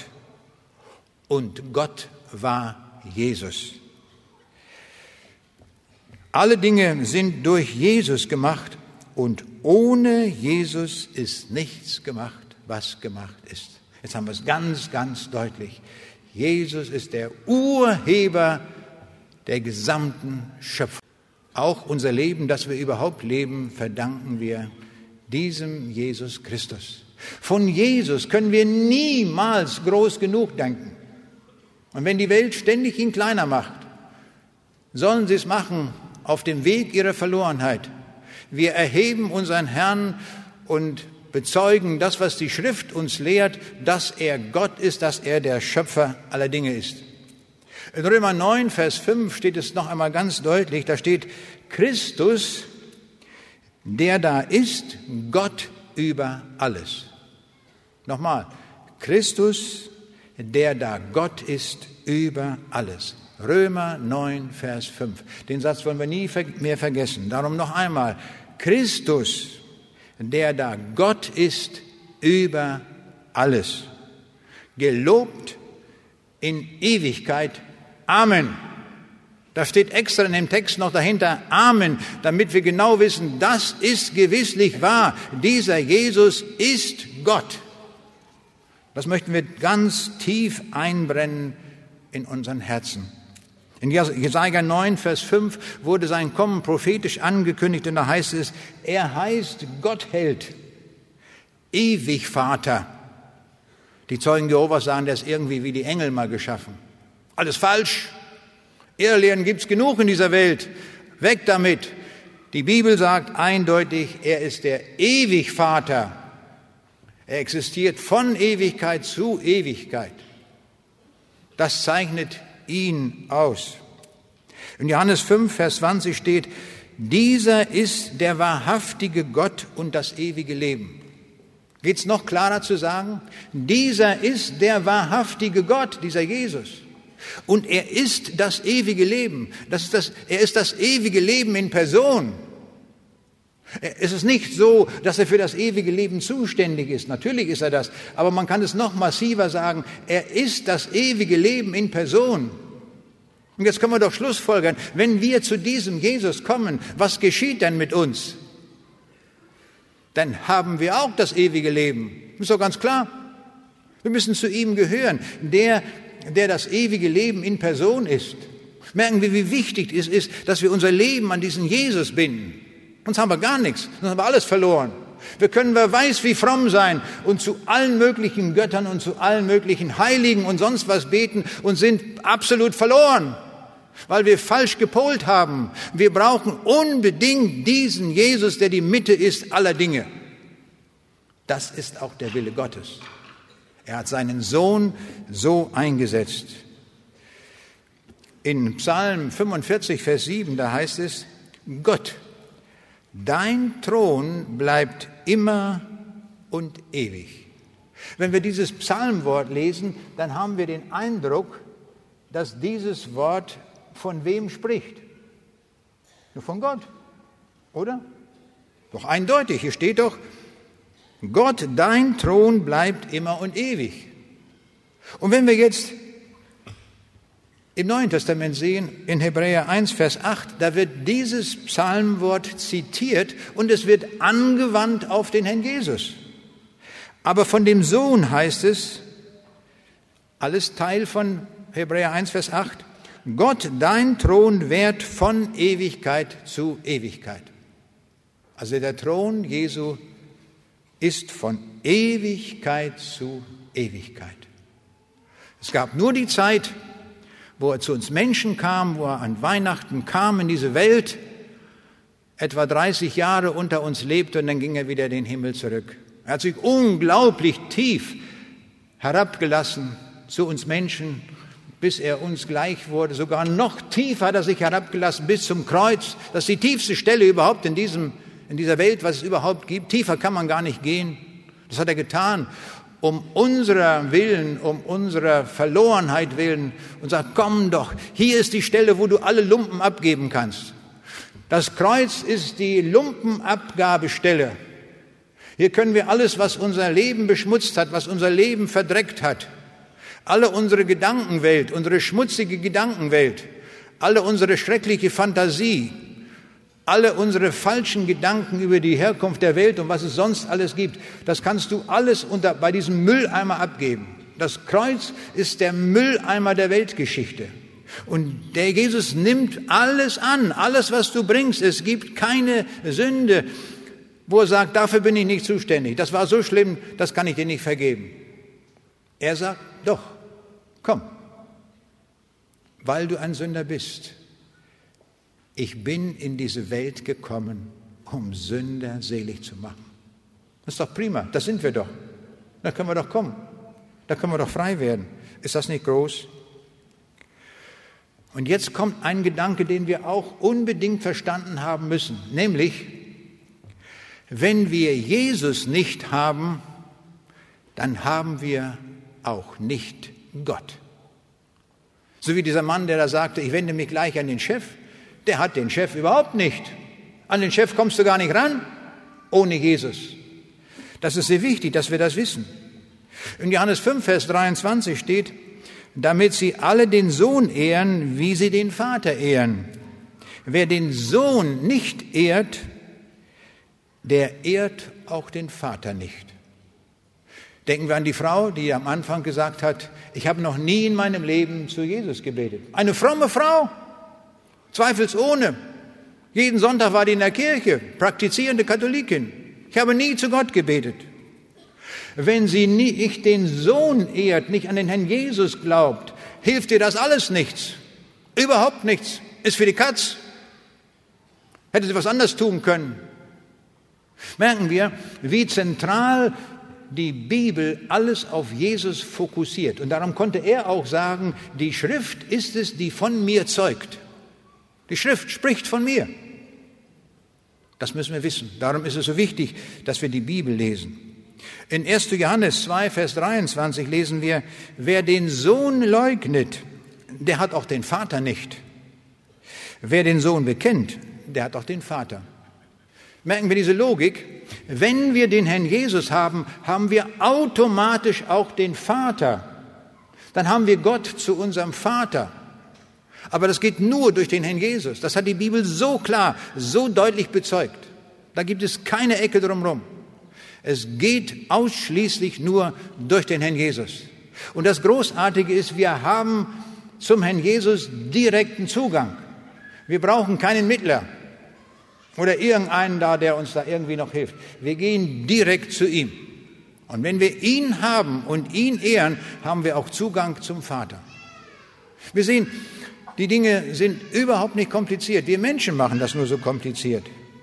und Gott war Jesus. Alle Dinge sind durch Jesus gemacht und ohne Jesus ist nichts gemacht, was gemacht ist. Jetzt haben wir es ganz, ganz deutlich. Jesus ist der Urheber der gesamten Schöpfung. Auch unser Leben, das wir überhaupt leben, verdanken wir diesem Jesus Christus. Von Jesus können wir niemals groß genug denken. Und wenn die Welt ständig ihn kleiner macht, sollen sie es machen auf dem Weg ihrer Verlorenheit. Wir erheben unseren Herrn und bezeugen das, was die Schrift uns lehrt, dass er Gott ist, dass er der Schöpfer aller Dinge ist. In Römer 9, Vers 5 steht es noch einmal ganz deutlich, da steht Christus, der da ist, Gott über alles. Nochmal, Christus, der da Gott ist über alles. Römer 9, Vers 5. Den Satz wollen wir nie mehr vergessen. Darum noch einmal, Christus, der da Gott ist über alles. Gelobt in Ewigkeit. Amen. Da steht extra in dem Text noch dahinter Amen, damit wir genau wissen, das ist gewisslich wahr. Dieser Jesus ist Gott. Das möchten wir ganz tief einbrennen in unseren Herzen. In Jesaja 9, Vers 5 wurde sein Kommen prophetisch angekündigt und da heißt es, er heißt Gottheld, ewig Vater. Die Zeugen Jehovas sagen, der ist irgendwie wie die Engel mal geschaffen. Alles falsch. Irrlehren gibt's genug in dieser Welt. Weg damit. Die Bibel sagt eindeutig, er ist der ewig Vater. Er existiert von Ewigkeit zu Ewigkeit. Das zeichnet ihn aus. In Johannes 5, Vers 20 steht, dieser ist der wahrhaftige Gott und das ewige Leben. Geht's noch klarer zu sagen? Dieser ist der wahrhaftige Gott, dieser Jesus. Und er ist das ewige Leben. Er ist das ewige Leben in Person. Es ist nicht so, dass er für das ewige Leben zuständig ist. Natürlich ist er das. Aber man kann es noch massiver sagen. Er ist das ewige Leben in Person. Und jetzt können wir doch schlussfolgern. Wenn wir zu diesem Jesus kommen, was geschieht denn mit uns? Dann haben wir auch das ewige Leben. Ist doch ganz klar. Wir müssen zu ihm gehören. Der das ewige Leben in Person ist. Merken wir, wie wichtig es ist, dass wir unser Leben an diesen Jesus binden. Sonst haben wir gar nichts, sonst haben wir alles verloren. Wir können, wer weiß, wie fromm sein und zu allen möglichen Göttern und zu allen möglichen Heiligen und sonst was beten und sind absolut verloren, weil wir falsch gepolt haben. Wir brauchen unbedingt diesen Jesus, der die Mitte ist aller Dinge. Das ist auch der Wille Gottes. Er hat seinen Sohn so eingesetzt. In Psalm 45, Vers 7, da heißt es, Gott, dein Thron bleibt immer und ewig. Wenn wir dieses Psalmwort lesen, dann haben wir den Eindruck, dass dieses Wort von wem spricht? Nur von Gott, oder? Doch eindeutig, hier steht doch, Gott, dein Thron bleibt immer und ewig. Und wenn wir jetzt im Neuen Testament sehen, in Hebräer 1, Vers 8, da wird dieses Psalmwort zitiert und es wird angewandt auf den Herrn Jesus. Aber von dem Sohn heißt es, alles Teil von Hebräer 1, Vers 8, Gott, dein Thron währt von Ewigkeit zu Ewigkeit. Also der Thron Jesu ist von Ewigkeit zu Ewigkeit. Es gab nur die Zeit, wo er zu uns Menschen kam, wo er an Weihnachten kam in diese Welt, etwa 30 Jahre unter uns lebte und dann ging er wieder in den Himmel zurück. Er hat sich unglaublich tief herabgelassen zu uns Menschen, bis er uns gleich wurde. Sogar noch tiefer hat er sich herabgelassen bis zum Kreuz. Das ist die tiefste Stelle überhaupt in dieser Welt, was es überhaupt gibt. Tiefer kann man gar nicht gehen. Das hat er getan, um unserer Willen, um unserer Verlorenheit willen und sagt, komm doch, hier ist die Stelle, wo du alle Lumpen abgeben kannst. Das Kreuz ist die Lumpenabgabestelle. Hier können wir alles, was unser Leben beschmutzt hat, was unser Leben verdreckt hat, alle unsere Gedankenwelt, unsere schmutzige Gedankenwelt, alle unsere schreckliche Fantasie, alle unsere falschen Gedanken über die Herkunft der Welt und was es sonst alles gibt, das kannst du alles bei diesem Mülleimer abgeben. Das Kreuz ist der Mülleimer der Weltgeschichte. Und der Jesus nimmt alles an, alles, was du bringst. Es gibt keine Sünde, wo er sagt, dafür bin ich nicht zuständig. Das war so schlimm, das kann ich dir nicht vergeben. Er sagt, doch, komm, weil du ein Sünder bist. Ich bin in diese Welt gekommen, um Sünder selig zu machen. Das ist doch prima, das sind wir doch. Da können wir doch kommen, da können wir doch frei werden. Ist das nicht groß? Und jetzt kommt ein Gedanke, den wir auch unbedingt verstanden haben müssen, nämlich, wenn wir Jesus nicht haben, dann haben wir auch nicht Gott. So wie dieser Mann, der da sagte, ich wende mich gleich an den Chef, der hat den Chef überhaupt nicht. An den Chef kommst du gar nicht ran, ohne Jesus. Das ist sehr wichtig, dass wir das wissen. In Johannes 5, Vers 23 steht, damit sie alle den Sohn ehren, wie sie den Vater ehren. Wer den Sohn nicht ehrt, der ehrt auch den Vater nicht. Denken wir an die Frau, die am Anfang gesagt hat, ich habe noch nie in meinem Leben zu Jesus gebetet. Eine fromme Frau, zweifelsohne. Jeden Sonntag war die in der Kirche, praktizierende Katholikin. Ich habe nie zu Gott gebetet. Wenn sie nicht den Sohn ehrt, nicht an den Herrn Jesus glaubt, hilft ihr das alles nichts. Überhaupt nichts. Ist für die Katz. Hätte sie was anderes tun können. Merken wir, wie zentral die Bibel alles auf Jesus fokussiert. Und darum konnte er auch sagen, die Schrift ist es, die von mir zeugt. Die Schrift spricht von mir. Das müssen wir wissen. Darum ist es so wichtig, dass wir die Bibel lesen. In 1. Johannes 2, Vers 23 lesen wir, wer den Sohn leugnet, der hat auch den Vater nicht. Wer den Sohn bekennt, der hat auch den Vater. Merken wir diese Logik? Wenn wir den Herrn Jesus haben, haben wir automatisch auch den Vater. Dann haben wir Gott zu unserem Vater. Aber das geht nur durch den Herrn Jesus. Das hat die Bibel so klar, so deutlich bezeugt. Da gibt es keine Ecke drumherum. Es geht ausschließlich nur durch den Herrn Jesus. Und das Großartige ist, wir haben zum Herrn Jesus direkten Zugang. Wir brauchen keinen Mittler oder irgendeinen da, der uns da irgendwie noch hilft. Wir gehen direkt zu ihm. Und wenn wir ihn haben und ihn ehren, haben wir auch Zugang zum Vater. Wir sehen, die Dinge sind überhaupt nicht kompliziert. Wir Menschen machen das nur so kompliziert.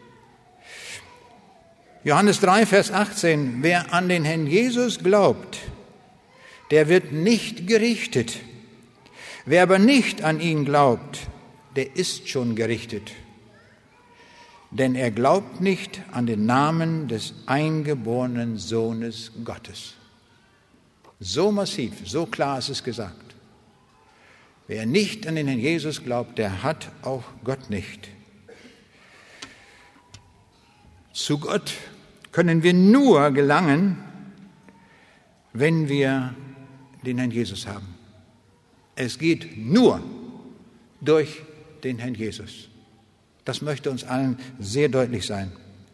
Johannes 3, Vers 18, wer an den Herrn Jesus glaubt, der wird nicht gerichtet. Wer aber nicht an ihn glaubt, der ist schon gerichtet. Denn er glaubt nicht an den Namen des eingeborenen Sohnes Gottes. So massiv, so klar ist es gesagt. Wer nicht an den Herrn Jesus glaubt, der hat auch Gott nicht. Zu Gott können wir nur gelangen, wenn wir den Herrn Jesus haben. Es geht nur durch den Herrn Jesus. Das möchte uns allen sehr deutlich sein.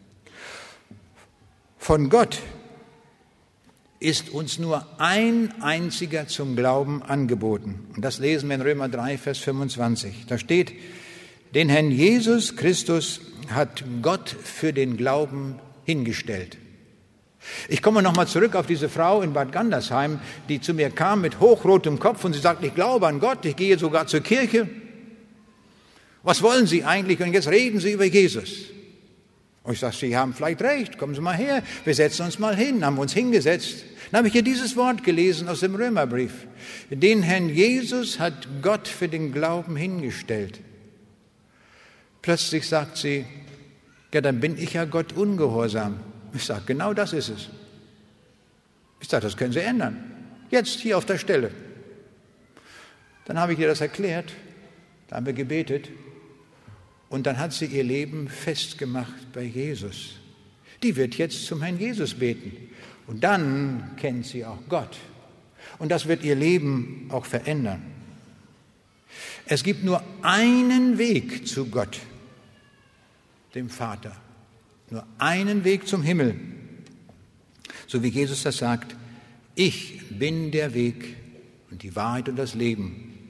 Von Gott ist uns nur ein einziger zum Glauben angeboten. Und das lesen wir in Römer 3, Vers 25. Da steht, den Herrn Jesus Christus hat Gott für den Glauben hingestellt. Ich komme nochmal zurück auf diese Frau in Bad Gandersheim, die zu mir kam mit hochrotem Kopf und sie sagt, ich glaube an Gott, ich gehe sogar zur Kirche. Was wollen Sie eigentlich? Und jetzt reden Sie über Jesus. Und ich sage, Sie haben vielleicht recht, kommen Sie mal her, wir setzen uns mal hin, haben uns hingesetzt. Dann habe ich hier dieses Wort gelesen aus dem Römerbrief. Den Herrn Jesus hat Gott für den Glauben hingestellt. Plötzlich sagt sie, ja, dann bin ich ja Gott ungehorsam. Ich sage, genau das ist es. Ich sage, das können Sie ändern. Jetzt, hier auf der Stelle. Dann habe ich ihr das erklärt, da haben wir gebetet und dann hat sie ihr Leben festgemacht bei Jesus. Die wird jetzt zum Herrn Jesus beten und dann kennt sie auch Gott. Und das wird ihr Leben auch verändern. Es gibt nur einen Weg zu Gott, dem Vater. Nur einen Weg zum Himmel. So wie Jesus das sagt, ich bin der Weg und die Wahrheit und das Leben.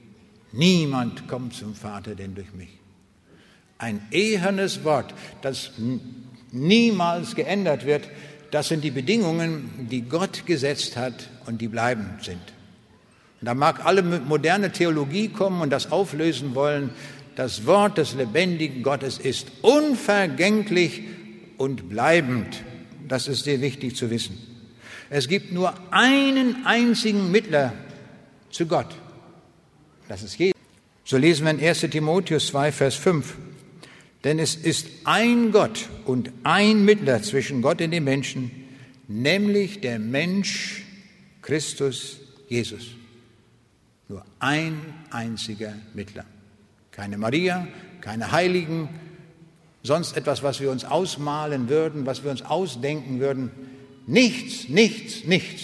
Niemand kommt zum Vater denn durch mich. Ein ehernes Wort, das niemals geändert wird. Das sind die Bedingungen, die Gott gesetzt hat und die bleibend sind. Und da mag alle moderne Theologie kommen und das auflösen wollen. Das Wort des lebendigen Gottes ist unvergänglich und bleibend. Das ist sehr wichtig zu wissen. Es gibt nur einen einzigen Mittler zu Gott. Das ist Jesus. So lesen wir in 1. Timotheus 2, Vers 5. Denn es ist ein Gott und ein Mittler zwischen Gott und den Menschen, nämlich der Mensch Christus Jesus. Nur ein einziger Mittler. Keine Maria, keine Heiligen, sonst etwas, was wir uns ausmalen würden, was wir uns ausdenken würden. Nichts, nichts, nichts.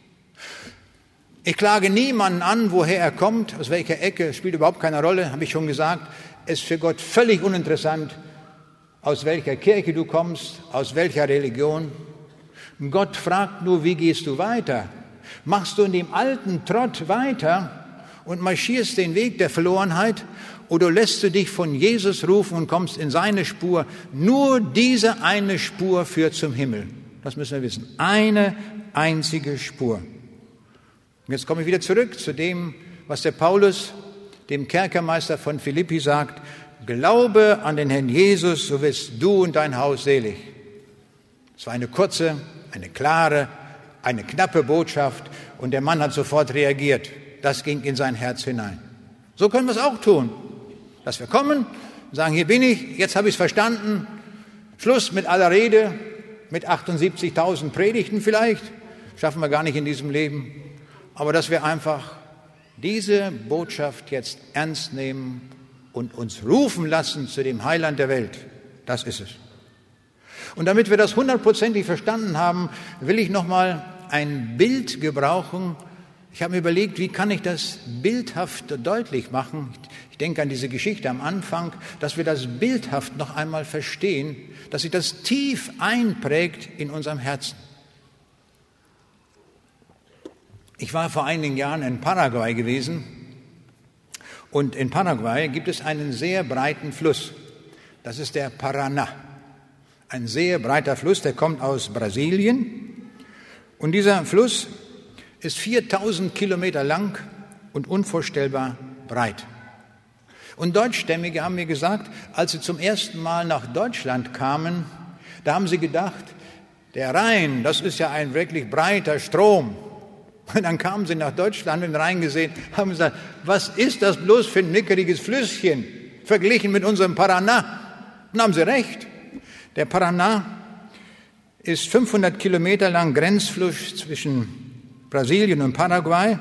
Ich klage niemanden an, woher er kommt, aus welcher Ecke, spielt überhaupt keine Rolle, habe ich schon gesagt. Es ist für Gott völlig uninteressant, aus welcher Kirche du kommst, aus welcher Religion. Gott fragt nur, wie gehst du weiter? Machst du in dem alten Trott weiter und marschierst den Weg der Verlorenheit oder lässt du dich von Jesus rufen und kommst in seine Spur? Nur diese eine Spur führt zum Himmel. Das müssen wir wissen. Eine einzige Spur. Und jetzt komme ich wieder zurück zu dem, was der Paulus dem Kerkermeister von Philippi sagt: Glaube an den Herrn Jesus, so wirst du und dein Haus selig. Es war eine kurze, eine klare, eine knappe Botschaft und der Mann hat sofort reagiert. Das ging in sein Herz hinein. So können wir es auch tun, dass wir kommen, sagen, hier bin ich, jetzt habe ich es verstanden, Schluss mit aller Rede, mit 78.000 Predigten vielleicht, schaffen wir gar nicht in diesem Leben, aber dass wir einfach diese Botschaft jetzt ernst nehmen und uns rufen lassen zu dem Heiland der Welt. Das ist es. Und damit wir das 100%ig verstanden haben, will ich nochmal ein Bild gebrauchen. Ich habe mir überlegt, wie kann ich das bildhaft deutlich machen? Ich denke an diese Geschichte am Anfang, dass wir das bildhaft noch einmal verstehen, dass sich das tief einprägt in unserem Herzen. Ich war vor einigen Jahren in Paraguay gewesen und in Paraguay gibt es einen sehr breiten Fluss. Das ist der Paraná. Ein sehr breiter Fluss, der kommt aus Brasilien und dieser Fluss ist 4000 Kilometer lang und unvorstellbar breit. Und Deutschstämmige haben mir gesagt, als sie zum ersten Mal nach Deutschland kamen, da haben sie gedacht, der Rhein, das ist ja ein wirklich breiter Strom. Und dann kamen sie nach Deutschland und Rhein gesehen, haben gesagt, was ist das bloß für ein mickriges Flüsschen, verglichen mit unserem Paraná? Und haben sie recht. Der Paraná ist 500 Kilometer lang Grenzfluss zwischen Brasilien und Paraguay.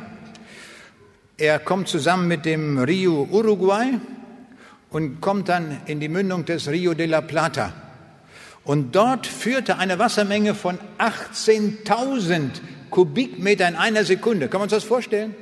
Er kommt zusammen mit dem Rio Uruguay und kommt dann in die Mündung des Rio de la Plata. Und dort führte eine Wassermenge von 18.000 Kubikmeter in einer Sekunde. Kann man sich das vorstellen?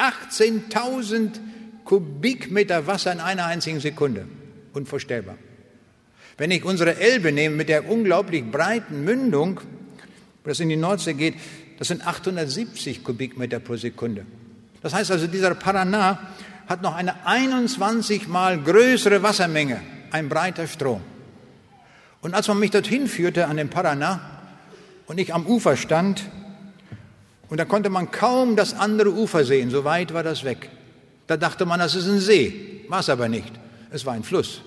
18.000 Kubikmeter Wasser in einer einzigen Sekunde. Unvorstellbar. Wenn ich unsere Elbe nehme mit der unglaublich breiten Mündung, wo das in die Nordsee geht, das sind 870 Kubikmeter pro Sekunde. Das heißt also, dieser Paraná hat noch eine 21 mal größere Wassermenge, ein breiter Strom. Und als man mich dorthin führte an den Paraná und ich am Ufer stand, und da konnte man kaum das andere Ufer sehen, so weit war das weg. Da dachte man, das ist ein See, war es aber nicht, es war ein Fluss.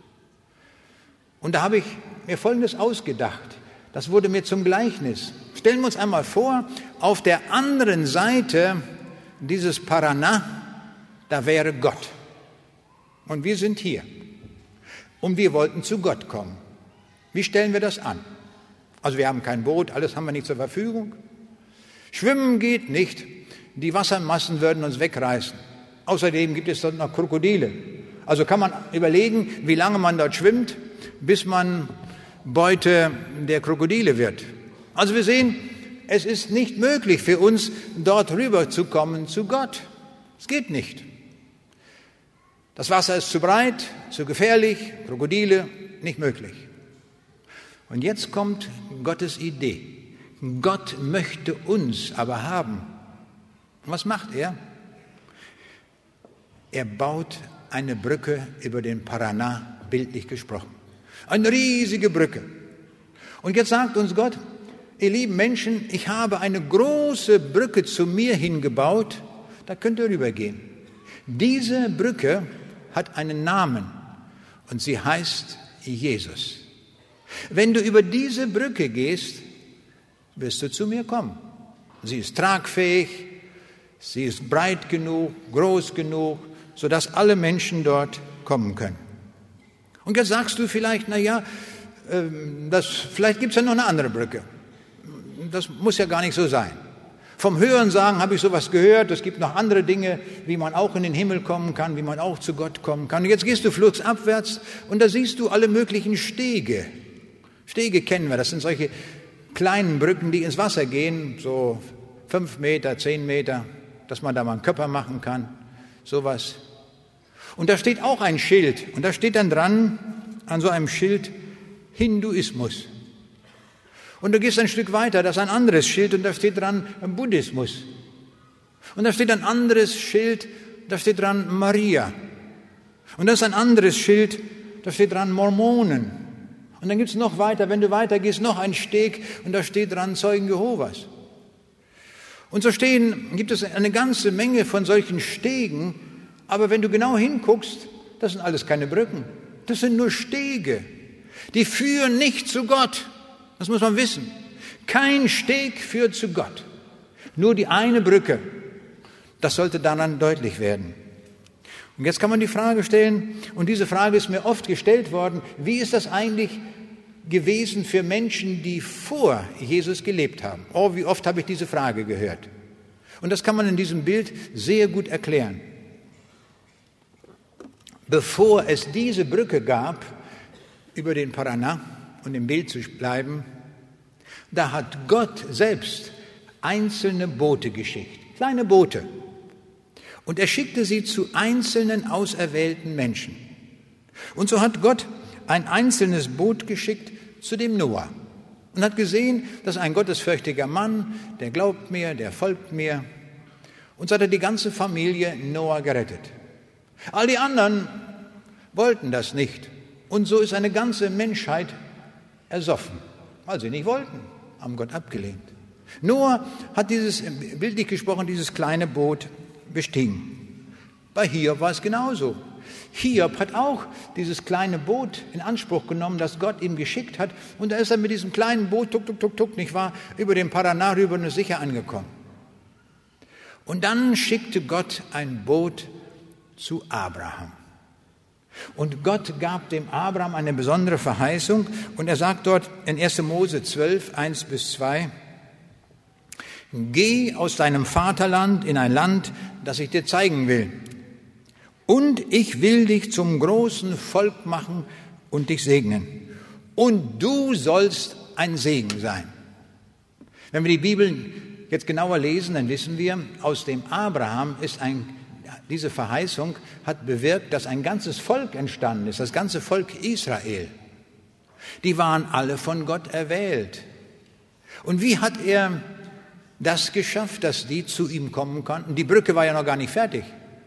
Und da habe ich mir Folgendes ausgedacht, das wurde mir zum Gleichnis. Stellen wir uns einmal vor, auf der anderen Seite dieses Paraná, da wäre Gott. Und wir sind hier. Und wir wollten zu Gott kommen. Wie stellen wir das an? Also wir haben kein Boot, alles haben wir nicht zur Verfügung. Schwimmen geht nicht, die Wassermassen würden uns wegreißen. Außerdem gibt es dort noch Krokodile. Also kann man überlegen, wie lange man dort schwimmt, bis man Beute der Krokodile wird. Also wir sehen, es ist nicht möglich für uns, dort rüberzukommen zu Gott. Es geht nicht. Das Wasser ist zu breit, zu gefährlich, Krokodile, nicht möglich. Und jetzt kommt Gottes Idee. Gott möchte uns aber haben. Und was macht er? Er baut eine Brücke über den Paraná, bildlich gesprochen. Eine riesige Brücke. Und jetzt sagt uns Gott, ihr lieben Menschen, ich habe eine große Brücke zu mir hingebaut, da könnt ihr rübergehen. Diese Brücke hat einen Namen und sie heißt Jesus. Wenn du über diese Brücke gehst, wirst du zu mir kommen. Sie ist tragfähig, sie ist breit genug, groß genug, sodass alle Menschen dort kommen können. Und jetzt sagst du vielleicht, vielleicht gibt es ja noch eine andere Brücke. Das muss ja gar nicht so sein. Vom Hörensagen habe ich sowas gehört, es gibt noch andere Dinge, wie man auch in den Himmel kommen kann, wie man auch zu Gott kommen kann. Und jetzt gehst du flussabwärts und da siehst du alle möglichen Stege. Stege kennen wir, das sind solche kleinen Brücken, die ins Wasser gehen, so 5 Meter, 10 Meter, dass man da mal einen Köpper machen kann, sowas. Und da steht auch ein Schild und da steht dann dran, an so einem Schild, Hinduismus. Und du gehst ein Stück weiter, da ist ein anderes Schild und da steht dran Buddhismus. Und da steht ein anderes Schild, da steht dran Maria. Und da ist ein anderes Schild, da steht dran Mormonen. Und dann gibt es noch weiter, wenn du weitergehst, noch ein Steg und da steht dran Zeugen Jehovas. Und so gibt es eine ganze Menge von solchen Stegen, aber wenn du genau hinguckst, das sind alles keine Brücken, das sind nur Stege. Die führen nicht zu Gott, das muss man wissen. Kein Steg führt zu Gott, nur die eine Brücke. Das sollte daran deutlich werden. Und jetzt kann man die Frage stellen, und diese Frage ist mir oft gestellt worden, wie ist das eigentlich gewesen für Menschen, die vor Jesus gelebt haben? Oh, wie oft habe ich diese Frage gehört. Und das kann man in diesem Bild sehr gut erklären. Bevor es diese Brücke gab, über den Paraná, und im Bild zu bleiben, da hat Gott selbst einzelne Boote geschickt, kleine Boote. Und er schickte sie zu einzelnen auserwählten Menschen. Und so hat Gott ein einzelnes Boot geschickt zu dem Noah und hat gesehen, das ist ein gottesfürchtiger Mann, der glaubt mir, der folgt mir. Und so hat er die ganze Familie Noah gerettet. All die anderen wollten das nicht. Und so ist eine ganze Menschheit ersoffen, weil sie nicht wollten, haben Gott abgelehnt. Noah hat bildlich gesprochen, dieses kleine Boot bestiegen. Bei Hiob war es genauso. Hiob hat auch dieses kleine Boot in Anspruch genommen, das Gott ihm geschickt hat. Und da ist er mit diesem kleinen Boot, tuk, nicht wahr, über den Paraná rüber und ist sicher angekommen. Und dann schickte Gott ein Boot zu Abraham. Und Gott gab dem Abraham eine besondere Verheißung. Und er sagt dort in 1. Mose 12, 1-2, Geh aus deinem Vaterland in ein Land, das ich dir zeigen will. Und ich will dich zum großen Volk machen und dich segnen. Und du sollst ein Segen sein. Wenn wir die Bibel jetzt genauer lesen, dann wissen wir, aus dem Abraham ist diese Verheißung hat bewirkt, dass ein ganzes Volk entstanden ist, das ganze Volk Israel. Die waren alle von Gott erwählt. Und wie hat er das geschafft, dass die zu ihm kommen konnten? Die Brücke war ja noch gar nicht fertig.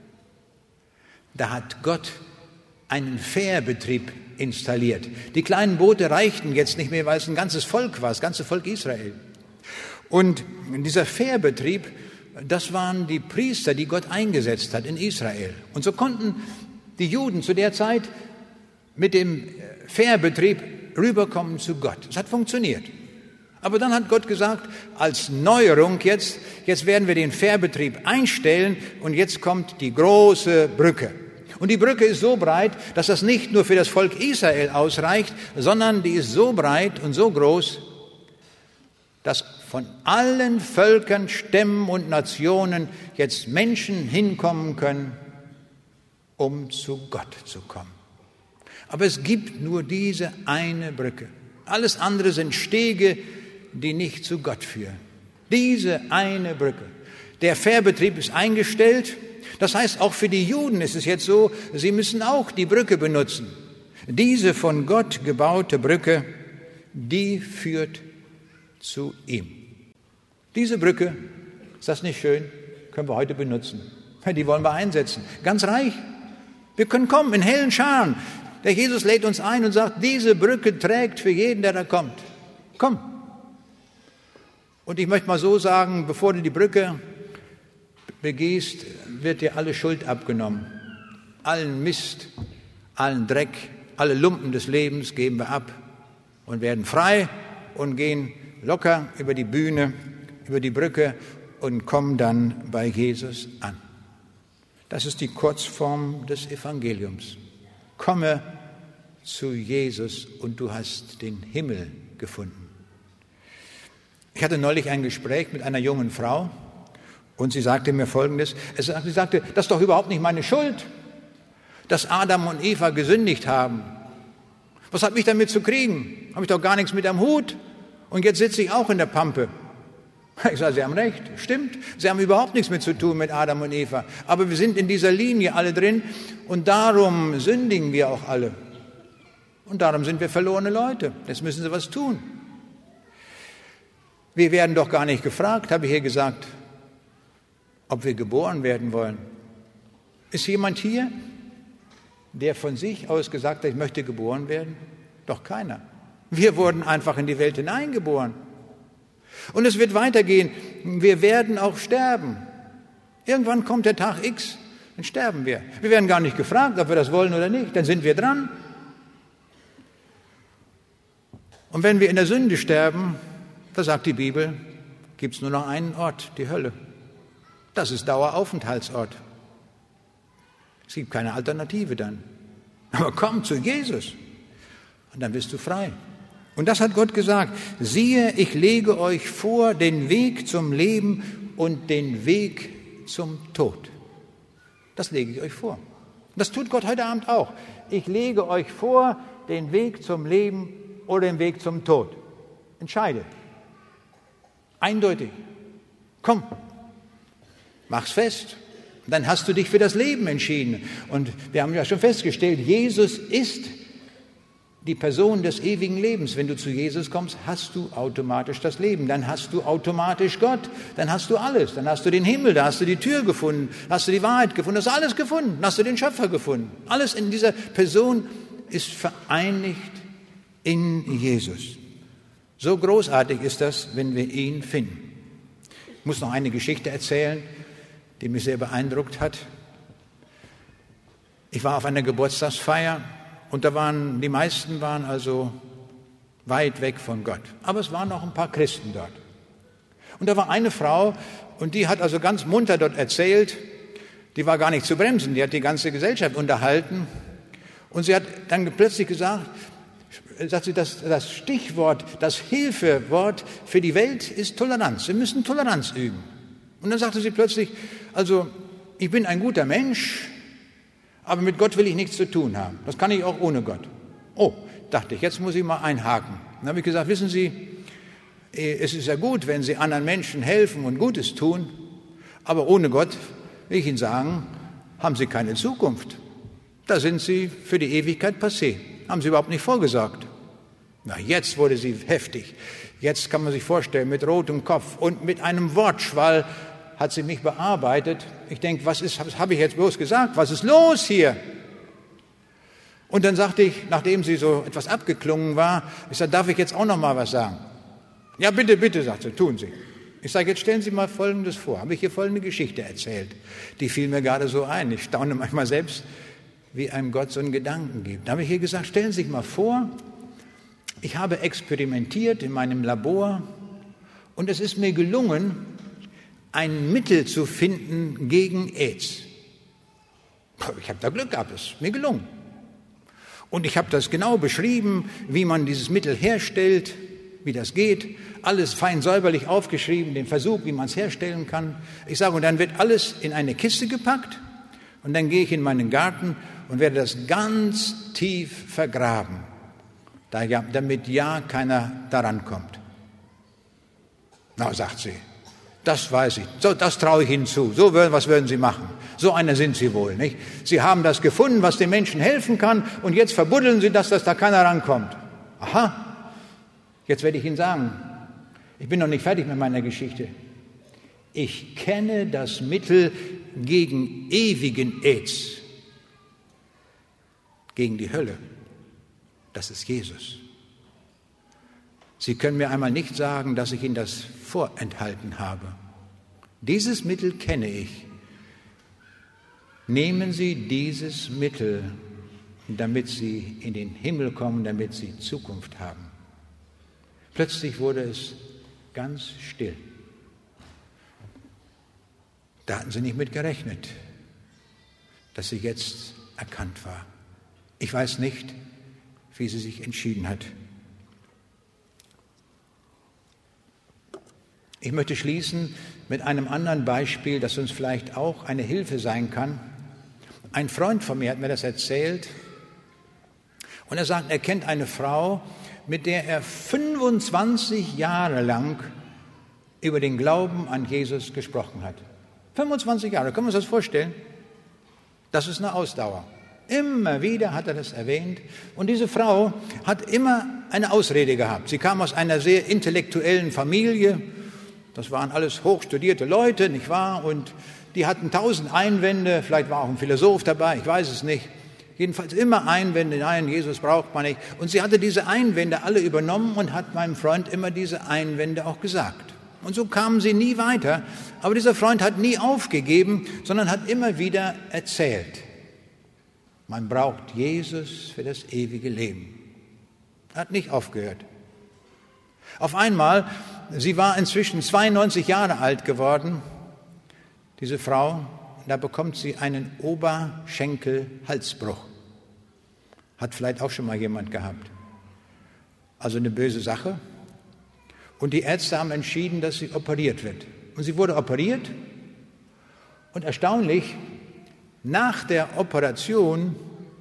Da hat Gott einen Fährbetrieb installiert. Die kleinen Boote reichten jetzt nicht mehr, weil es ein ganzes Volk war, das ganze Volk Israel. Und dieser Fährbetrieb, das waren die Priester, die Gott eingesetzt hat in Israel. Und so konnten die Juden zu der Zeit mit dem Fährbetrieb rüberkommen zu Gott. Es hat funktioniert. Aber dann hat Gott gesagt, als Neuerung jetzt werden wir den Fährbetrieb einstellen und jetzt kommt die große Brücke. Und die Brücke ist so breit, dass das nicht nur für das Volk Israel ausreicht, sondern die ist so breit und so groß, dass von allen Völkern, Stämmen und Nationen jetzt Menschen hinkommen können, um zu Gott zu kommen. Aber es gibt nur diese eine Brücke. Alles andere sind Stege, die nicht zu Gott führen. Diese eine Brücke. Der Fährbetrieb ist eingestellt. Das heißt, auch für die Juden ist es jetzt so, sie müssen auch die Brücke benutzen. Diese von Gott gebaute Brücke, die führt zu ihm. Diese Brücke, ist das nicht schön, können wir heute benutzen. Die wollen wir einsetzen. Ganz reich. Wir können kommen in hellen Scharen. Der Jesus lädt uns ein und sagt, diese Brücke trägt für jeden, der da kommt. Komm. Und ich möchte mal so sagen, bevor du die Brücke begehst, wird dir alle Schuld abgenommen. Allen Mist, allen Dreck, alle Lumpen des Lebens geben wir ab und werden frei und gehen locker über die Bühne, über die Brücke und kommen dann bei Jesus an. Das ist die Kurzform des Evangeliums. Komme zu Jesus und du hast den Himmel gefunden. Ich hatte neulich ein Gespräch mit einer jungen Frau und sie sagte mir Folgendes. Sie sagte, das ist doch überhaupt nicht meine Schuld, dass Adam und Eva gesündigt haben. Was hat mich damit zu kriegen? Habe ich doch gar nichts mit am Hut und jetzt sitze ich auch in der Pampe. Ich sage, Sie haben recht, stimmt. Sie haben überhaupt nichts mit zu tun mit Adam und Eva. Aber wir sind in dieser Linie alle drin und darum sündigen wir auch alle. Und darum sind wir verlorene Leute. Jetzt müssen Sie was tun. Wir werden doch gar nicht gefragt, habe ich hier gesagt, ob wir geboren werden wollen. Ist jemand hier, der von sich aus gesagt hat, ich möchte geboren werden? Doch keiner. Wir wurden einfach in die Welt hineingeboren. Und es wird weitergehen. Wir werden auch sterben. Irgendwann kommt der Tag X, dann sterben wir. Wir werden gar nicht gefragt, ob wir das wollen oder nicht. Dann sind wir dran. Und wenn wir in der Sünde sterben, da sagt die Bibel, gibt es nur noch einen Ort, die Hölle. Das ist Daueraufenthaltsort. Es gibt keine Alternative dann. Aber komm zu Jesus und dann bist du frei. Und das hat Gott gesagt. Siehe, ich lege euch vor den Weg zum Leben und den Weg zum Tod. Das lege ich euch vor. Das tut Gott heute Abend auch. Ich lege euch vor den Weg zum Leben oder den Weg zum Tod. Entscheide. Eindeutig. Komm. Mach's fest. Dann hast du dich für das Leben entschieden. Und wir haben ja schon festgestellt, Jesus ist die Person des ewigen Lebens. Wenn du zu Jesus kommst, hast du automatisch das Leben. Dann hast du automatisch Gott. Dann hast du alles. Dann hast du den Himmel, da hast du die Tür gefunden, hast du die Wahrheit gefunden, hast alles gefunden, hast du den Schöpfer gefunden. Alles in dieser Person ist vereinigt in Jesus. So großartig ist das, wenn wir ihn finden. Ich muss noch eine Geschichte erzählen, die mich sehr beeindruckt hat. Ich war auf einer Geburtstagsfeier und die meisten waren also weit weg von Gott. Aber es waren noch ein paar Christen dort. Und da war eine Frau und die hat also ganz munter dort erzählt, die war gar nicht zu bremsen, die hat die ganze Gesellschaft unterhalten. Und sie hat dann plötzlich gesagt, das Stichwort, das Hilfewort für die Welt ist Toleranz. Wir müssen Toleranz üben. Und dann sagte sie plötzlich, also ich bin ein guter Mensch, aber mit Gott will ich nichts zu tun haben. Das kann ich auch ohne Gott. Oh, dachte ich, jetzt muss ich mal einhaken. Dann habe ich gesagt, wissen Sie, es ist ja gut, wenn Sie anderen Menschen helfen und Gutes tun, aber ohne Gott, will ich Ihnen sagen, haben Sie keine Zukunft. Da sind Sie für die Ewigkeit passé. Haben Sie überhaupt nicht vorgesorgt. Na, jetzt wurde sie heftig. Jetzt kann man sich vorstellen, mit rotem Kopf und mit einem Wortschwall hat sie mich bearbeitet. Ich denke, was habe ich jetzt bloß gesagt? Was ist los hier? Und dann sagte ich, nachdem sie so etwas abgeklungen war, ich sage, darf ich jetzt auch noch mal was sagen? Ja, bitte, bitte, sagt sie, tun Sie. Ich sage, jetzt stellen Sie mal Folgendes vor. Habe ich hier folgende Geschichte erzählt. Die fiel mir gerade so ein. Ich staune manchmal selbst, wie einem Gott so einen Gedanken gibt. Da habe ich hier gesagt, stellen Sie sich mal vor, ich habe experimentiert in meinem Labor und es ist mir gelungen, ein Mittel zu finden gegen AIDS. Ich habe da Glück gehabt, es ist mir gelungen. Und ich habe das genau beschrieben, wie man dieses Mittel herstellt, wie das geht, alles fein säuberlich aufgeschrieben, den Versuch, wie man es herstellen kann. Ich sage, und dann wird alles in eine Kiste gepackt und dann gehe ich in meinen Garten und werde das ganz tief vergraben, damit ja keiner daran kommt. Na, sagt sie, das weiß ich, so, das traue ich Ihnen zu, was würden Sie machen? So einer sind Sie wohl, nicht? Sie haben das gefunden, was den Menschen helfen kann und jetzt verbuddeln Sie das, dass da keiner rankommt. Aha, jetzt werde ich Ihnen sagen, ich bin noch nicht fertig mit meiner Geschichte. Ich kenne das Mittel gegen ewigen AIDS, gegen die Hölle. Das ist Jesus. Sie können mir einmal nicht sagen, dass ich Ihnen das vorenthalten habe. Dieses Mittel kenne ich. Nehmen Sie dieses Mittel, damit Sie in den Himmel kommen, damit Sie Zukunft haben. Plötzlich wurde es ganz still. Da hatten sie nicht mit gerechnet, dass sie jetzt erkannt war. Ich weiß nicht, wie sie sich entschieden hat. Ich möchte schließen mit einem anderen Beispiel, das uns vielleicht auch eine Hilfe sein kann. Ein Freund von mir hat mir das erzählt und er sagt, er kennt eine Frau, mit der er 25 Jahre lang über den Glauben an Jesus gesprochen hat. 25 Jahre, können wir uns das vorstellen? Das ist eine Ausdauer. Immer wieder hat er das erwähnt. Und diese Frau hat immer eine Ausrede gehabt. Sie kam aus einer sehr intellektuellen Familie. Das waren alles hochstudierte Leute, nicht wahr? Und die hatten 1000 Einwände. Vielleicht war auch ein Philosoph dabei, ich weiß es nicht. Jedenfalls immer Einwände. Nein, Jesus braucht man nicht. Und sie hatte diese Einwände alle übernommen und hat meinem Freund immer diese Einwände auch gesagt. Und so kamen sie nie weiter. Aber dieser Freund hat nie aufgegeben, sondern hat immer wieder erzählt. Man braucht Jesus für das ewige Leben. Er hat nicht aufgehört. Auf einmal, sie war inzwischen 92 Jahre alt geworden, diese Frau, da bekommt sie einen Oberschenkel-Halsbruch. Hat vielleicht auch schon mal jemand gehabt. Also eine böse Sache. Und die Ärzte haben entschieden, dass sie operiert wird. Und sie wurde operiert. Und erstaunlich, nach der Operation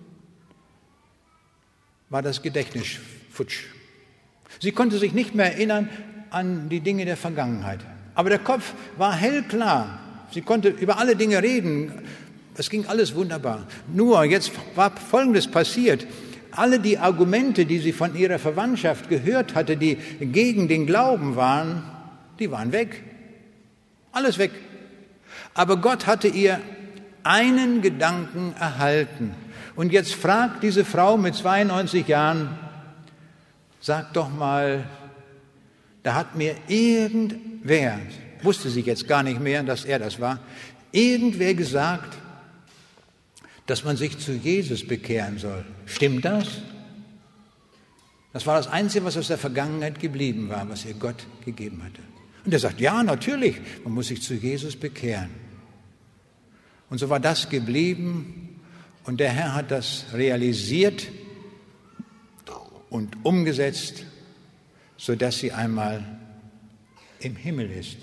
war das Gedächtnis futsch. Sie konnte sich nicht mehr erinnern an die Dinge der Vergangenheit. Aber der Kopf war hellklar. Sie konnte über alle Dinge reden. Es ging alles wunderbar. Nur jetzt war Folgendes passiert. Alle die Argumente, die sie von ihrer Verwandtschaft gehört hatte, die gegen den Glauben waren, die waren weg. Alles weg. Aber Gott hatte ihr einen Gedanken erhalten. Und jetzt fragt diese Frau mit 92 Jahren, sag doch mal, da hat mir irgendwer, wusste sie jetzt gar nicht mehr, dass er das war, irgendwer gesagt, dass man sich zu Jesus bekehren soll. Stimmt das? Das war das Einzige, was aus der Vergangenheit geblieben war, was ihr Gott gegeben hatte. Und er sagt, ja, natürlich, man muss sich zu Jesus bekehren. Und so war das geblieben und der Herr hat das realisiert und umgesetzt, sodass sie einmal im Himmel ist.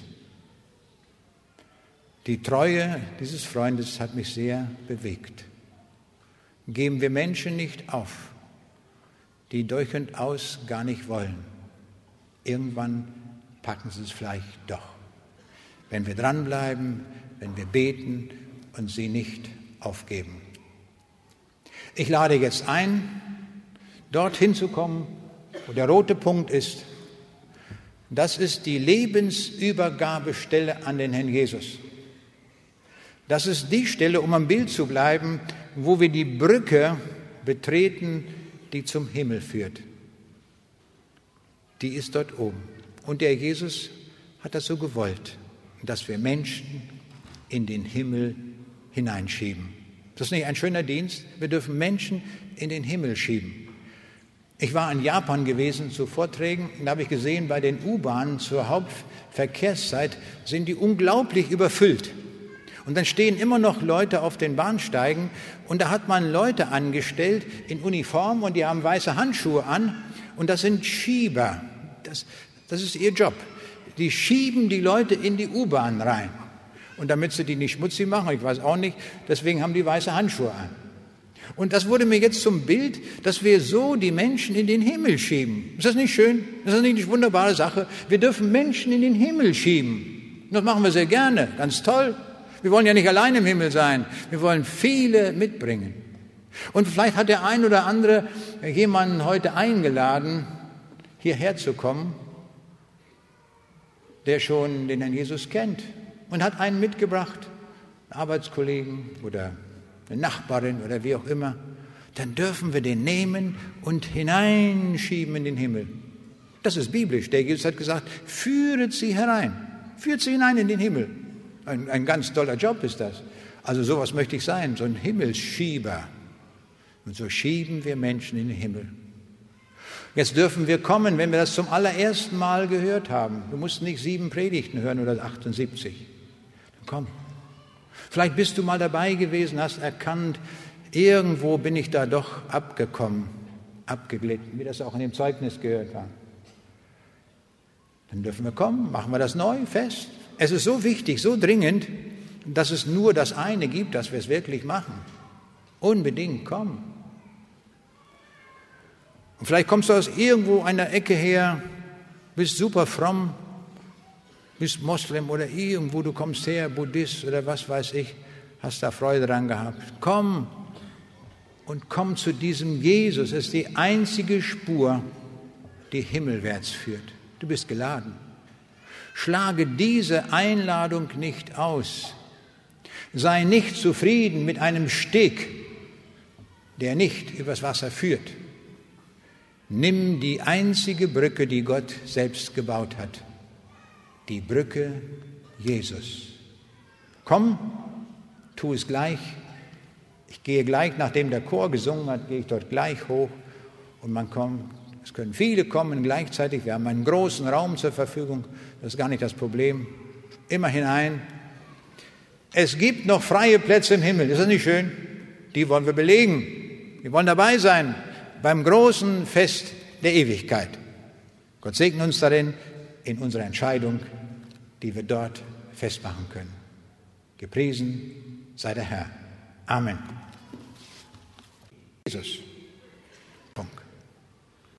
Die Treue dieses Freundes hat mich sehr bewegt. Geben wir Menschen nicht auf, die durch und aus gar nicht wollen. Irgendwann packen sie es vielleicht doch. Wenn wir dranbleiben, wenn wir beten und sie nicht aufgeben. Ich lade jetzt ein, dorthin zu kommen, wo der rote Punkt ist. Das ist die Lebensübergabestelle an den Herrn Jesus. Das ist die Stelle, um am Bild zu bleiben, wo wir die Brücke betreten, die zum Himmel führt. Die ist dort oben. Und der Jesus hat das so gewollt, dass wir Menschen in den Himmel hineinschieben. Das ist nicht ein schöner Dienst? Wir dürfen Menschen in den Himmel schieben. Ich war in Japan gewesen zu Vorträgen und da habe ich gesehen, bei den U-Bahnen zur Hauptverkehrszeit sind die unglaublich überfüllt. Und dann stehen immer noch Leute auf den Bahnsteigen und da hat man Leute angestellt in Uniform und die haben weiße Handschuhe an und das sind Schieber. Das ist ihr Job. Die schieben die Leute in die U-Bahn rein. Und damit sie die nicht schmutzig machen, ich weiß auch nicht, deswegen haben die weiße Handschuhe an. Und das wurde mir jetzt zum Bild, dass wir so die Menschen in den Himmel schieben. Ist das nicht schön? Ist das nicht eine wunderbare Sache? Wir dürfen Menschen in den Himmel schieben. Und das machen wir sehr gerne, ganz toll. Wir wollen ja nicht allein im Himmel sein. Wir wollen viele mitbringen. Und vielleicht hat der ein oder andere jemanden heute eingeladen, hierher zu kommen, der schon den Herrn Jesus kennt, und hat einen mitgebracht, einen Arbeitskollegen oder eine Nachbarin oder wie auch immer, dann dürfen wir den nehmen und hineinschieben in den Himmel. Das ist biblisch. Der Jesus hat gesagt, führet sie herein, führt sie hinein in den Himmel. Ein ganz toller Job ist das. Also sowas möchte ich sein, so ein Himmelsschieber. Und so schieben wir Menschen in den Himmel. Jetzt dürfen wir kommen, wenn wir das zum allerersten Mal gehört haben. Du musst nicht 7 Predigten hören oder 78. Dann komm. Vielleicht bist du mal dabei gewesen, hast erkannt, irgendwo bin ich da doch abgekommen, abgeglitten, wie das auch in dem Zeugnis gehört war. Dann dürfen wir kommen, machen wir das neu fest. Es ist so wichtig, so dringend, dass es nur das eine gibt, dass wir es wirklich machen. Unbedingt kommen. Und vielleicht kommst du aus irgendwo einer Ecke her, bist super fromm, bist Moslem oder irgendwo, du kommst her, Buddhist oder was weiß ich, hast da Freude dran gehabt. Komm und komm zu diesem Jesus. Es ist die einzige Spur, die himmelwärts führt. Du bist geladen. Schlage diese Einladung nicht aus. Sei nicht zufrieden mit einem Steg, der nicht übers Wasser führt. Nimm die einzige Brücke, die Gott selbst gebaut hat. Die Brücke Jesus. Komm, tu es gleich. Ich gehe gleich, nachdem der Chor gesungen hat, gehe ich dort gleich hoch und man kommt. Es können viele kommen gleichzeitig. Wir haben einen großen Raum zur Verfügung. Das ist gar nicht das Problem. Immer hinein. Es gibt noch freie Plätze im Himmel. Ist das nicht schön? Die wollen wir belegen. Wir wollen dabei sein beim großen Fest der Ewigkeit. Gott segne uns darin in unserer Entscheidung, die wir dort festmachen können. Gepriesen sei der Herr. Amen. Jesus.